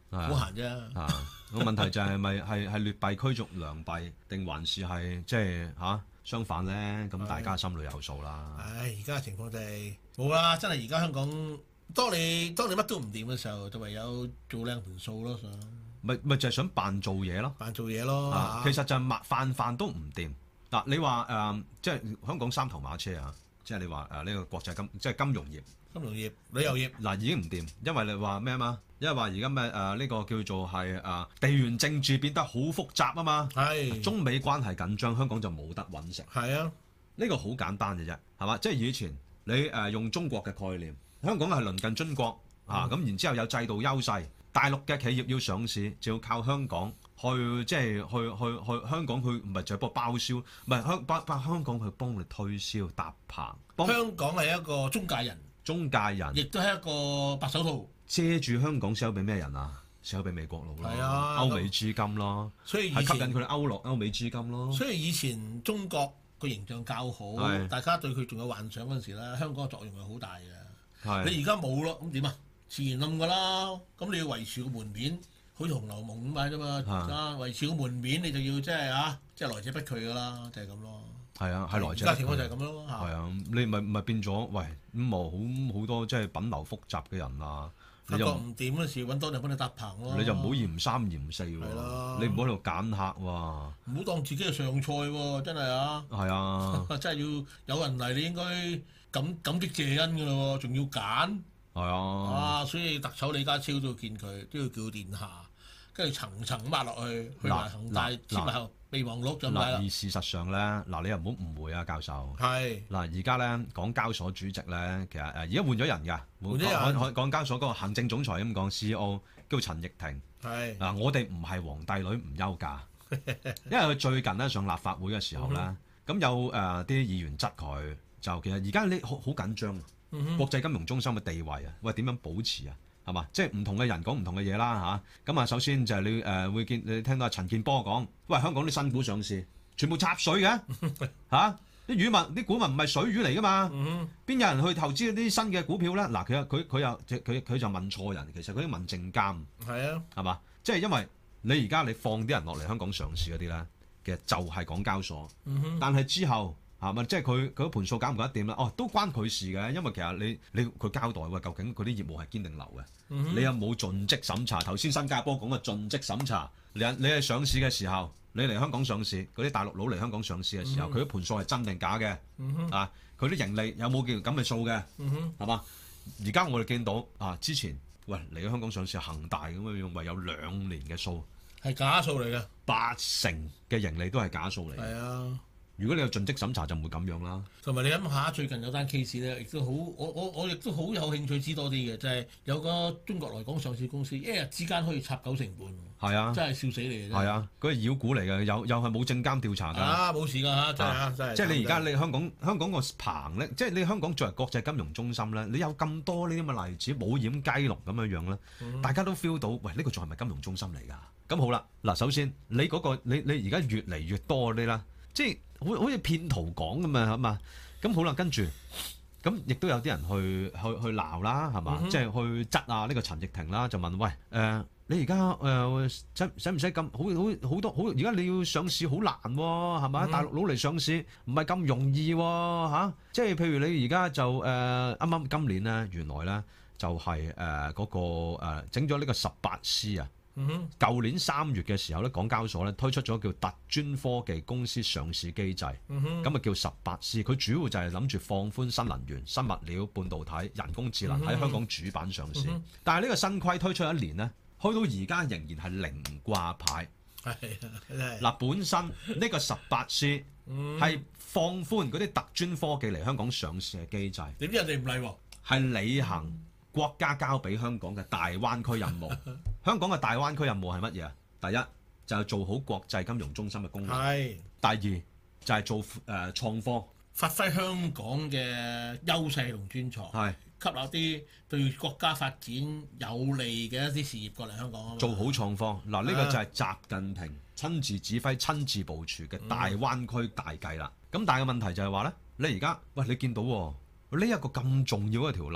好閒啫。 啊，個問題就係咪係係劣幣驅逐良幣，定還是係即係嚇相反咧？咁大家心裏有數啦。 唉，而家嘅情況就係冇啦，真係而家香港，當你當你乜都唔掂嘅時候，就唯有做靚盤數咯，想咪咪就係想扮做嘢咯。 扮做嘢咯。 啊，其實就係麥飯飯都唔掂。嗱，你話誒、呃，即係香港三頭馬車啊，即係你話誒呢個國際金，即係金融業、 金融業、旅遊業， 嗱已經唔掂，因為你話咩啊嘛？因為話而家咩誒呢個叫做係誒、呃、地緣政治變得好複雜啊嘛， 係中美關係緊張，香港就冇得揾食。 係啊， 呢個好簡單嘅啫，係嘛？即係以前你誒、呃、用中國嘅概念，香港係鄰近中國啊，咁、嗯、然之後有制度優勢，大陸嘅企業要上市就要靠香港。去即係去去去，去香港，佢唔係就係幫包銷，唔係香幫幫香港去幫你推銷搭棚。 香港係一個中介人， 中介人亦都係一個白手套， 遮住香港 sell 俾咩人啊？sell 俾美國佬咯， 啊、 歐美資金咯， 所以係吸引佢哋歐落歐美資金咯。 所以以前中國個形象較好，大家對佢仲有幻想嗰陣時咧，香港嘅作用係好大嘅。你而家冇咯，咁點啊？自然冧㗎啦。咁你要維持個門面。好似《紅樓夢》咁買啫嘛，啊維持個門面你就要即係啊，即係來者不拒噶啦，就係咁咯。係啊，係來者。 而家情況就係咁咯。 係啊，你咪咪變咗，喂咁啊好好多即係品流複雜嘅人啊， 發覺唔掂嗰時揾多人幫你搭棚咯。 你就唔好嫌三嫌四喎，你唔好喺度揀客喎。唔好當自己係上菜喎，真係啊。係啊， 真係要有人嚟，你應該感感激謝恩㗎咯喎，仲要揀。 係啊。 啊，所以特首李家超都要見佢，都要叫殿下。跟住層層抹落去，去埋恒大簽埋備忘錄就唔係啦。而事實上咧，嗱你又唔好誤會啊，教授。 係嗱，而家咧港交所主席咧，其實誒而家換咗人㗎， 換咗人。 港交所嗰個行政總裁咁講 C E O 叫陳奕霆。 係嗱，我哋唔係皇帝女唔憂嫁，因為佢最近咧上立法會嘅時候咧，咁、嗯、有誒啲、呃、議員質佢，就其實而家你好好緊張啊，嗯、國際金融中心嘅地位啊，喂點樣保持啊？係嘛？即係唔同嘅人講唔同嘅嘢啦嚇。咁啊，首先就係你誒、呃、會見你聽到阿陳健波講，喂香港啲新股上市全部插水嘅嚇，啲魚民啲股民唔係水魚嚟噶嘛？邊、嗯、有人去投資啲新嘅股票咧？嗱，佢佢佢又佢佢就問錯人，其實佢啲問證監係啊， 係嘛？即係因為你而家你放啲人落嚟香港上市嗰啲咧，其實就係港交所，嗯、但係之後。係咪即係佢佢盤數搞唔搞得掂啦？哦，都關佢事嘅，因為其實你你佢交代喎，究竟佢啲業務係堅定流嘅、嗯？你有冇盡職審查？頭先新加坡講嘅盡職審查，你你係上市嘅時候，你嚟香港上市，嗰啲大陸佬嚟香港上市嘅時候，佢啲盤數係真定假嘅、嗯？啊，佢啲盈利有冇叫咁嘅數嘅？係、嗯、嘛？而家我哋見到啊，之前喂嚟咗香港上市恒大咁樣用，為有兩年嘅數係假數嚟嘅， 八成嘅盈利都係假數嚟。 係啊。 如果你有盡職審查就唔會咁樣啦。同埋你諗下，最近有單 case 咧，亦都好，我我我亦都好有興趣知多啲嘅，就係、是、有個中國來港上市公司一日之間可以插九成半。係啊，真係笑死你嘅。 係啊，嗰啲妖股嚟嘅，又又係冇證監調查㗎。 啊，冇事㗎嚇，真係啊，真係。 即係你而家你香港香港個棚咧，即係你香港作為國際金融中心咧，你有咁多呢啲咁嘅例子，冇掩雞籠咁樣樣咧、嗯，大家都 feel 到，喂，呢、呢個仲係咪金融中心嚟㗎？咁好啦，嗱，首先你嗰、嗰個你你而家越嚟越多啲啦，即係。好好似騙徒講咁啊，係嘛？咁好啦，跟住咁亦都有啲人去去去鬧啦，係嘛？即、嗯、係、就是、去質啊呢個陳奕霆啦，就問喂誒、呃，你而家誒使使唔使咁好好好多好？而家你要上市好難喎、啊，係嘛、嗯？大陸佬嚟上市唔係咁容易喎、啊，嚇、啊！即係譬如你而家就誒啱啱今年咧，原來咧就係誒嗰個整咗呢個十八 C 啊。嗯，舊年三月嘅時候咧，港交所咧推出咗叫特專科技公司上市機制，咁、嗯、啊叫十八 C， 佢主要就係諗住放寬新能源、新物料、半導體、人工智能喺香港主板上市。嗯、但係呢個新規推出一年呢，去到而家仍然係零掛牌。係嗱，本身呢個十八 C 係放寬嗰啲特專科技嚟香港上市嘅機制， 點知人哋唔嚟喎？ 係履行國家交俾香港嘅大灣區任務。香港嘅大灣區任務係乜嘢啊？第一就係、是、做好國際金融中心嘅功能。係。第二就係、是、做誒、呃、創科， 發揮香港嘅優勢同專長。係。吸納啲對國家發展有利嘅一啲事業過嚟香港。 做好創科嗱，呢、這個就係習近平親自指揮、親自部署嘅大灣區大計啦。咁、嗯、但係個問題就係話咧，你而家喂你見到呢一、這個咁重要嘅條例。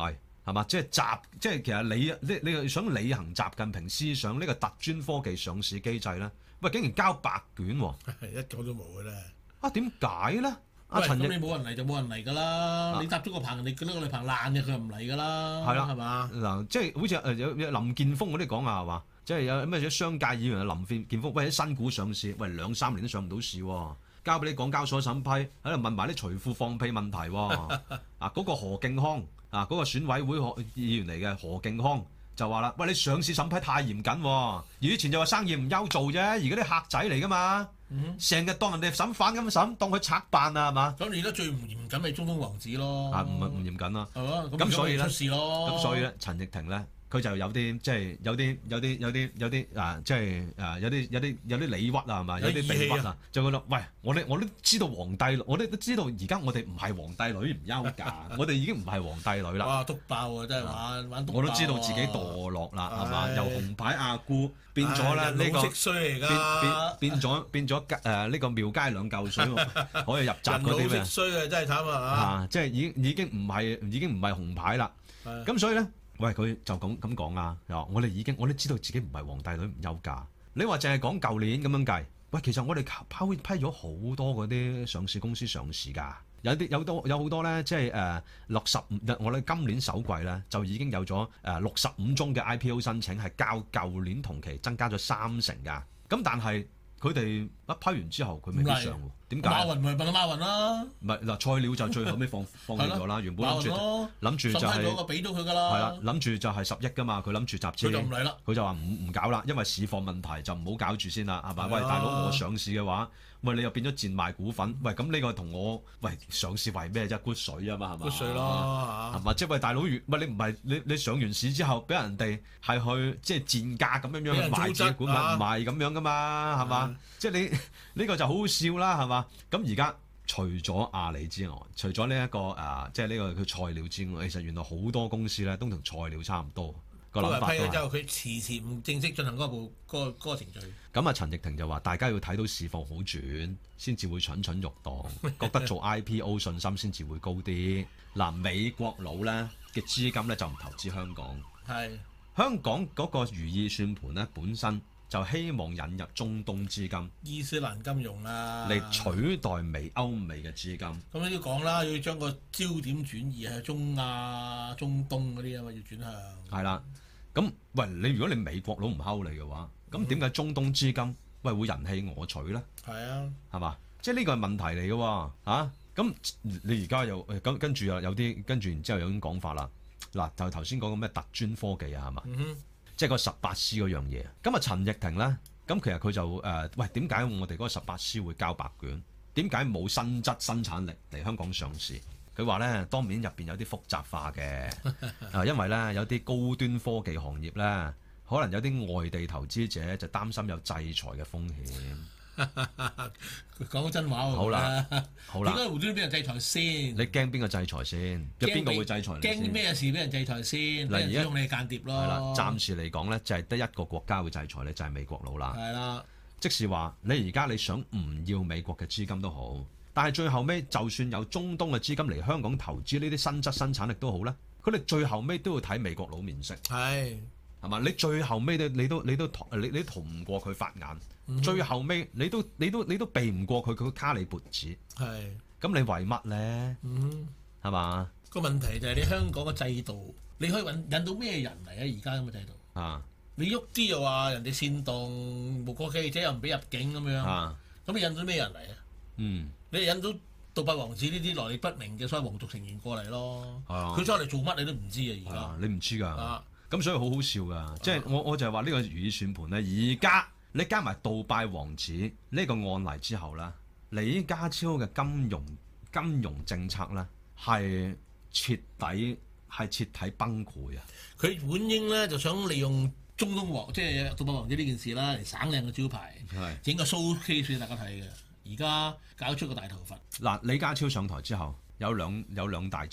係嘛？即係習，即係其實你你你想履行習近平思想呢個特專科技上市機制咧，喂，竟然交白卷喎！ 一個都冇嘅咧。 啊，點解咧？阿喂， 陳奕咁你冇人嚟就冇人嚟㗎啦！你搭咗個棚，你覺得個棚爛嘅，佢又唔嚟㗎啦。 係啦， 係嘛？ 嗱，即係好似誒有有林健鋒嗰啲講啊，係嘛？即係有咩商界議員啊，林健健鋒，喂，啲新股上市，喂，兩三年都上唔到市喎，交俾你港交所審批，喺度問埋啲財富放屁問題喎。啊，嗰個何敬康啊，嗰個選委會議員嚟嘅何敬康就話啦，喂，你上市審批太嚴謹喎，以前就話生意唔憂做啫，而家啲客仔嚟㗎嘛。成日、嗯、當人哋審犯咁審，當佢賊辦啊，係嘛？ 咁你而家最唔嚴謹咪中東王子咯？ 啊，唔唔嚴謹啦。 係嘛？ 咁所以咧， 咁所以咧，陳奕霆咧，佢就有啲即係有啲有啲有啲有啲啊，即係啊有啲有啲有啲理屈啊，係嘛？有啲秘屈啊，就覺得喂，我哋我都知道皇帝，我哋都知道而家我哋唔係皇帝女唔憂㗎，我哋已經唔係皇帝女啦。 哇！篤爆啊，真係玩玩篤爆啊！ 我都知道自己墮落啦，係嘛？由紅牌阿姑變咗咧呢個變變變咗變咗誒呢個廟街兩嚿水可以入閘嗰啲咩？ 人老色衰啊，真係慘啊！ 啊，即係已經已經唔係已經唔係紅牌啦。咁所以咧，喂，佢就咁咁講啊，又我哋已經我都知道自己唔係皇帝女唔憂㗎。你話淨係講舊年咁樣計，喂，其實我哋批批咗好多嗰啲上市公司上市㗎。有啲有多有好多咧，即係誒六十五，我哋今年首季咧就已經有咗誒六十五宗嘅 I P O 申請，係較舊年同期增加咗三成㗎。咁但係佢哋一批完之後，佢未必上喎。點解？馬雲咪問阿馬雲啦。 唔係嗱，菜鳥就最後尾放放棄咗啦。原本諗住諗住就係個俾到佢㗎啦。 係啦，諗住就係十億㗎嘛。佢諗住集資， 佢就唔嚟啦。 佢就話唔唔搞啦，因為市況問題就唔好搞住先啦，係嘛？喂，大佬，我上市嘅話。喂，你又變咗賤賣股份？喂，咁呢個同我喂上市為咩啫？骨水啊嘛，係嘛？ 骨水咯， 係嘛？即係喂，大佬，喂，你唔係你你上完市之後，俾人哋係去即係賤價咁樣樣去賣自己股份，唔係咁樣噶嘛，係嘛？即係你呢、呢個就好好笑啦，係嘛？咁而家除咗阿里之外，除咗呢一個誒，即係呢個佢菜鳥之外，其實原來好多公司咧都同菜鳥差唔多。個諗法都係批咗之後， 佢遲遲唔正式進行嗰步嗰個嗰個程序。 咁啊，陳奕霆就話：大家要睇到市況好轉，先至會蠢蠢欲動，覺得做 I P O 信心先至會高啲。嗱，美國佬咧嘅資金咧就唔投資香港。 係香港嗰個如意算盤咧，本身就希望引入中東資金、 伊斯蘭金融啦， 嚟取代美歐美嘅資金。 咁你要講啦，要將個焦點轉移喺中亞、中東嗰啲啊嘛，要轉向。係啦。咁喂，你如果你美國佬唔睺你嘅話，咁點解中東資金喂會人棄我取咧？ 係啊， 係嘛？即係呢個係問題嚟嘅喎，嚇咁你而家又咁跟住又有啲跟住，然之後有種講法啦。嗱，就頭先講嘅咩特專科技啊，係嘛？嗯、哼即係個十八 C 嗰樣嘢。咁啊，陳奕霆咧，咁其實佢就誒、呃、喂，點解我哋嗰個十八 C 會交白卷？點解冇新質生產力嚟香港上市？佢話咧，當面入邊有啲複雜化嘅，啊，因為咧有啲高端科技行業咧，可能有啲外地投資者就擔心有制裁嘅風險。 講真話喎。 好啦，好啦。 點解無端端俾人制裁先？ 你驚邊個制裁先？有邊個會制裁你先？ 驚咩事俾人制裁先？嗱，而家用你係間諜咯。係啦， 暫時嚟講咧，就係得一個國家會制裁你，就係美國佬啦。 係啦。 即是話，你而家你想唔要美國嘅資金都好。但係最後尾，就算有中東嘅資金嚟香港投資呢啲新質生產力都好咧，佢哋最後尾都要睇美國佬面色。係係嘛？你最後尾你都你都你你逃唔過佢法眼。嗯、最後尾你都你都你都避唔過佢佢卡你脖子。係咁，你為乜咧？嗯，係嘛？ 個問題就係你香港嘅制度，你可以引引到咩人嚟啊？而家咁嘅制度啊，你喐啲又話人哋煽動，無國記者又唔俾入境咁樣啊，咁你引到咩人嚟啊？嗯。你引到杜拜王子呢啲來歷不明嘅所謂皇族成員過嚟咯，佢出嚟做乜你都唔知啊！而家你唔知㗎，咁、啊、所以好好笑㗎，啊、即係我我就係話呢個如意算盤咧，而家你加埋杜拜王子呢個案例之後咧，李家超嘅金融金融政策咧係徹底係徹底崩潰啊！ 佢本應咧就想利用中東王即係杜拜王子呢件事啦嚟省靚個招牌，整個 showcase 俾大家睇嘅。而家搞出個大頭佛。 嗱，李家超上台之後有兩有兩大招嘅。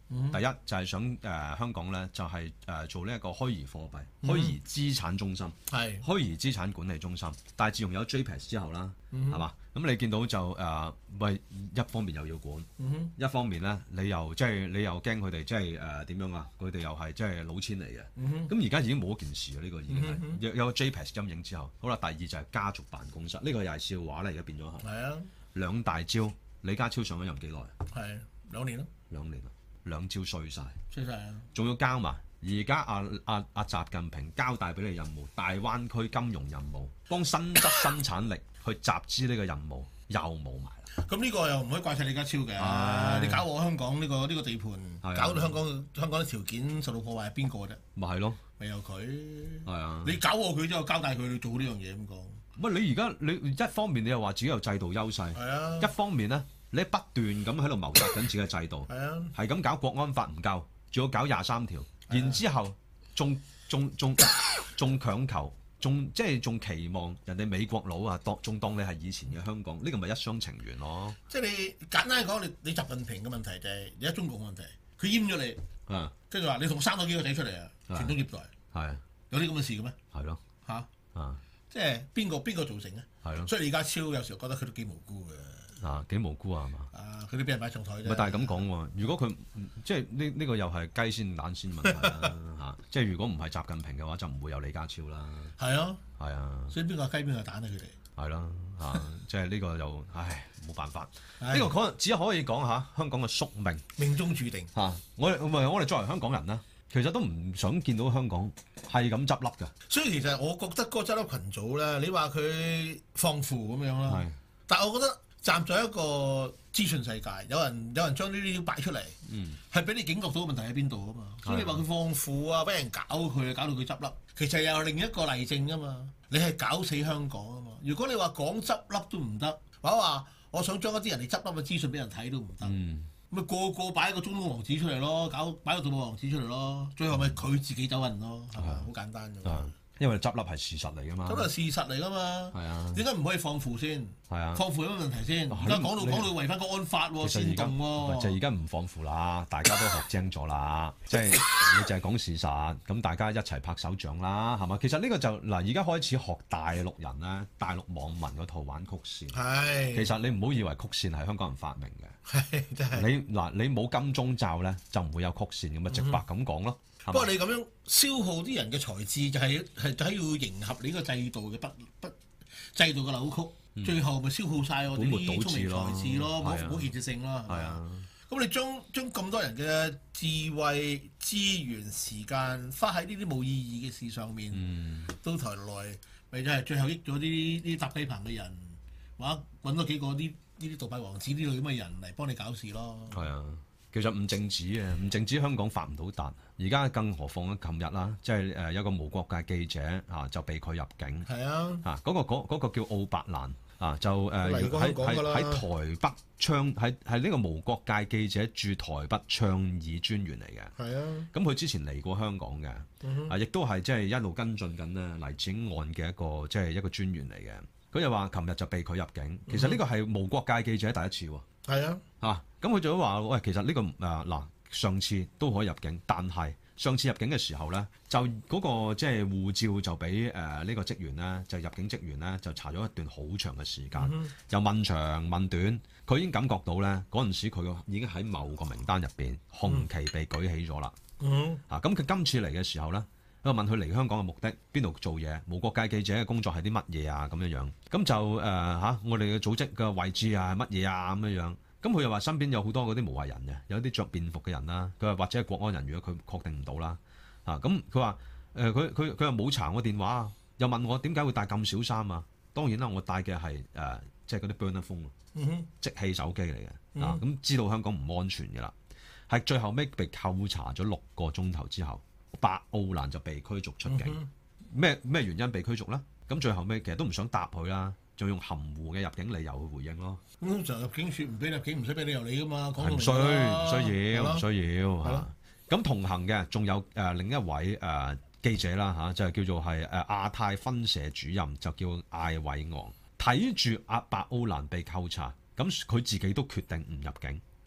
嗯、 第一就係想誒、呃、香港咧就係、是、誒、呃、做呢一個虛擬貨幣、 嗯、 虛擬資產中心、 係虛擬資產管理中心。但係自從有 J P E X 之後啦， 嗯係嘛？咁你見到就誒，喂、呃、一方面又要管， 嗯、 一方面咧你又即係你又驚佢哋即係誒點樣啊？佢哋又係即係老千嚟嘅。咁而家已經冇一件事啦，呢、這個已經係、嗯、有有 J P E X 陰影之後，好啦，第二就係家族辦公室，呢、這個又係笑話啦，而家變咗係。 係啊， 兩大招，李家超上咗任幾耐？ 係兩年咯， 兩年啦，兩招衰晒， 衰晒啊！ 仲要交埋。而家阿阿阿習近平交代俾你任務，大灣區金融任務，幫新質生產力去集資呢個任務又冇埋啦。 咁呢個又唔可以怪晒李家超嘅， 唉你搞我香港呢、呢個呢、呢個地盤， 係啊搞到香港香港啲條件受到破壞，係邊個啫？ 咪係咯， 咪有佢。 係啊， 你搞我佢之後交代佢去做呢樣嘢咁講。 乜你而家你一方面你又話自己有制度優勢， 係啊， 一方面咧你不斷咁喺度謀殺緊自己嘅制度， 係啊， 係咁搞國安法唔夠，仲要搞廿三條，然之後。仲仲仲仲強求，仲即係仲期望人哋美國佬啊，當仲當你係以前嘅香港，呢個咪一廂情願咯。 即係你簡單講，你你習近平嘅問題就係而家中國嘅問題，佢閹咗你， 啊， 跟住話你同生咗幾個仔出嚟啊，傳宗接代， 係有啲咁嘅事嘅咩？ 係咯， 嚇啊， 即係邊個邊個造成咧？ 係咯， 所以李家超有時候覺得佢都幾無辜嘅。 啊，幾無辜啊，係嘛？ 啊，佢都俾人擺上台啫。 唔係，但係咁講喎，如果佢即係呢呢個又係雞先蛋先問題啦嚇，即係如果唔係習近平嘅話，就唔會有李家超啦。 係啊，係啊， 所以邊個雞邊個蛋啊？佢哋係咯嚇，即係呢個又唉冇辦法，呢唉個可能只可以講下香港嘅宿命， 命中注定嚇。我唔係我哋作為香港人啦，其實都唔想見到香港係咁執笠㗎。 所以其實我覺得嗰個執笠群組咧，你話佢放負咁樣啦， 係但係我覺得。站在一個資訊世界，有人有人將呢啲料擺出嚟，係俾、嗯、你警覺到問題喺邊度啊嘛。所以你話佢放負啊，俾人搞佢，搞到佢執笠，其實又有另一個例證啊嘛。你係搞死香港啊嘛。如果你話講執笠都唔得，或者話我想將一啲人哋執笠嘅資訊俾人睇都唔得，咪、嗯、個個擺一個中東王子出嚟咯，搞擺個盜墓王子出嚟咯，最後咪佢自己走運咯，係咪好簡單啫嘛。 因為執笠係事實嚟㗎嘛， 咁係事實嚟㗎嘛。係啊，點解唔可以放負先？係啊，放負有乜問題先？而家講到講到違反國安法喎，煽動喎。 就而家唔放負啦，大家都學精咗啦。即係你就係講事實，咁大家一齊拍手掌啦，係嘛？其實呢個就嗱，而家開始學大陸人咧，大陸網民嗰套玩曲線。 係。 其實你唔好以為曲線係香港人發明嘅。 係真係。 你嗱，你冇金鐘罩咧，就唔會有曲線咁啊！直白咁講咯。 不過你咁樣消耗啲人嘅才智，就係係就係要迎合你個制度嘅不不制度嘅扭曲，嗯、最後咪消耗晒我哋啲聰明才智咯，冇冇建設性咯。係啊，咁你將將咁多人嘅智慧、資源、時間花喺呢啲冇意義嘅事上面，嗯、到頭來咪就係最後益咗啲啲搭雞棚嘅人，或者揾多幾個啲呢啲杜拜王子呢類咁嘅人嚟幫你搞事咯。係啊。 其實唔淨止嘅，唔淨止香港發唔到達，而家更何況咧？琴日啦，即係誒有個無國界記者啊，就被拒入境。係啊，啊嗰、嗰個嗰、嗰個、叫奧伯蘭啊，就誒喺喺喺台北倡係係呢個無國界記者駐台北倡議專員嚟嘅。係啊，咁佢之前嚟過香港嘅，嗯、哼啊亦都係即係一路跟進緊咧黎智英案嘅一個即係、就是、一個專員嚟嘅。佢又話琴日就被拒入境，其實呢個係無國界記者第一次喎。係啊，啊咁佢就話喂，其實呢、呢個誒嗱、呃、上次都可以入境，但係上次入境嘅時候咧，就嗰、嗰個即係護照就俾誒呢個職員咧，就入境職員咧就查咗一段好長嘅時間，嗯、哼又問長問短，佢已經感覺到咧嗰陣時佢已經喺某個名單入邊紅旗被舉起咗啦。嗯、哼啊咁佢今次嚟嘅時候咧。我問佢嚟香港嘅目的，邊度做嘢？無國界記者嘅工作係啲乜嘢啊？咁樣樣，咁就誒嚇、呃，我哋嘅組織嘅位置啊係乜嘢啊？咁樣樣，咁佢又話身邊有好多嗰啲無謂人嘅，有啲着便服嘅人啦。佢話或者係國安人員，佢確定唔到啦。啊，咁佢話誒，佢佢佢又冇查我電話啊，又問我點解會帶咁少衫啊？當然啦，我帶嘅係誒，即係嗰啲 burner phone，嗯、哼即棄手機嚟嘅、嗯、啊。咁知道香港唔安全嘅啦，係最後尾被扣查咗六個鐘頭之後。白奧蘭就被驅逐出境，咩咩、嗯、原因被驅逐咧？咁最後尾其實都唔想答佢啦，就用含糊嘅入境理由去回應咯。咁就入境處唔俾入境，唔使俾理由你噶嘛，講到唔需唔需要唔需要嚇。咁同行嘅仲有誒、呃、另一位誒、呃、記者啦嚇、啊，就係、是、叫做係誒亞太分社主任，就叫艾偉昂，睇住阿白奧蘭被扣查，咁佢自己都決定唔入境。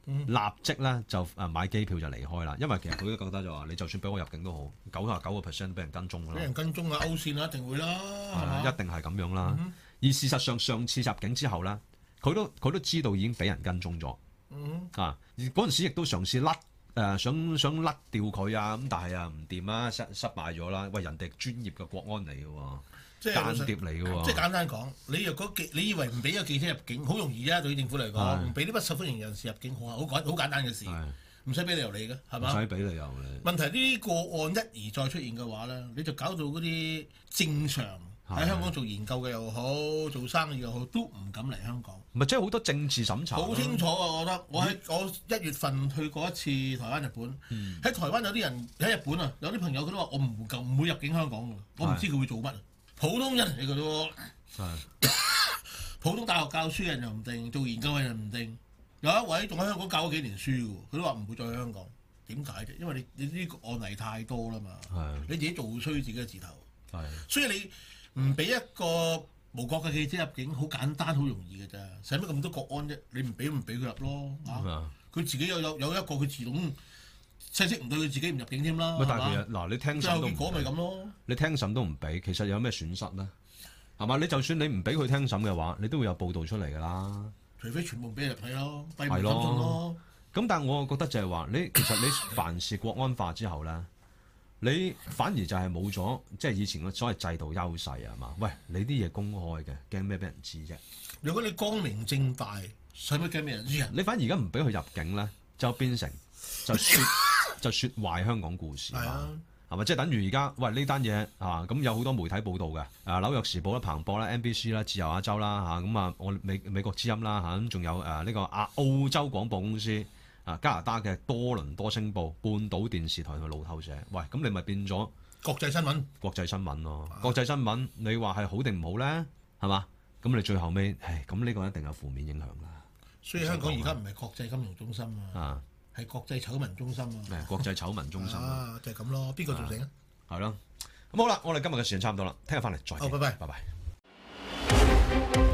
嗯立即咧就誒買機票就離開啦，因為其實佢都覺得就話你就算俾我入境都好，九十九個 percent 俾人跟蹤㗎啦， 俾人跟蹤啊，歐線啊，一定會啦，係嘛一定係咁樣啦。 嗯而事實上上次入境之後咧，佢都佢都知道已經俾人跟蹤咗。 嗯啊！而嗰陣時亦都嘗試甩誒、呃，想想甩掉佢啊！咁但係啊唔掂啊，失失敗咗啦！喂，人哋專業嘅國安嚟嘅喎， 即係間諜嚟嘅喎， 即係簡單講，你若果記，你以為唔俾個記者入境，好容易啊！對於政府嚟講， 係唔俾啲不受歡迎人士入境，好好簡好簡單嘅事， 係唔使俾理由你嘅，係嘛？ 唔使俾理由你。 問題呢啲個案一而再出現嘅話咧，你就搞到嗰啲正常喺香港做研究嘅又好，做生意又好，都唔敢嚟香港。 唔係即係好多政治審查。 好清楚啊！我覺得我喺我一月份去過一次台灣、日本。喺、 嗯、 台灣有啲人喺日本啊，有啲朋友佢都話我唔夠唔會入境香港㗎，我唔知佢會做乜。普通人嚟㗎咯喎，普通大學教書人又唔定，做研究嘅人唔定。有一位仲喺香港教咗幾年書㗎，佢都話唔會再去香港。點解啫？因為你你呢個案例太多啦嘛，你自己做衰自己嘅字頭。所以你唔俾一個無國嘅記者入境，好簡單好容易嘅咋，使乜咁多國安啫？你唔俾唔俾佢入咯啊！佢、嗯、自己有有有一個佢自動勢色唔對，佢自己唔入境添啦。 但係其實嗱，你聽審都結果咪咁咯。 你聽審都唔俾，其實有咩損失咧？係嘛？你就算你唔俾佢聽審嘅話，你都會有報導出嚟㗎啦。 除非全部俾入睇咯，閉門審訊咯。 咁但係我覺得就係話，你其實你凡是國安化之後咧，你反而就係冇咗即係以前嘅所謂制度優勢啊嘛。喂，你啲嘢公開嘅，驚咩俾人知啫？ 如果你光明正大，使乜驚咩人知啊？ 你反而而家唔俾佢入境咧，就變成就説就説壞香港故事啊。係咪？即係等於而家，喂呢單嘢啊，咁有好多媒體報導嘅，啊紐約時報啦、彭博啦、N B C 啦、自由亞洲啦嚇，咁啊我美美國之音啦嚇，咁仲有誒呢個亞澳洲廣播公司啊，加拿大嘅多倫多星報、半島電視台同路透社，喂咁你咪變咗國際新聞？國際新聞咯，啊、國際新聞你話係好定唔好咧？係嘛？咁你最後尾，唉，咁呢個一定有負面影響啦。 所以香港而家唔係國際金融中心啊。啊係國際醜聞中心啊！ 國際醜聞中心啊，就係咁咯。邊個造成啊？ 係咯。咁好啦，我哋今日嘅時間差唔多啦，聽日翻嚟再見。 好，拜拜， 拜拜。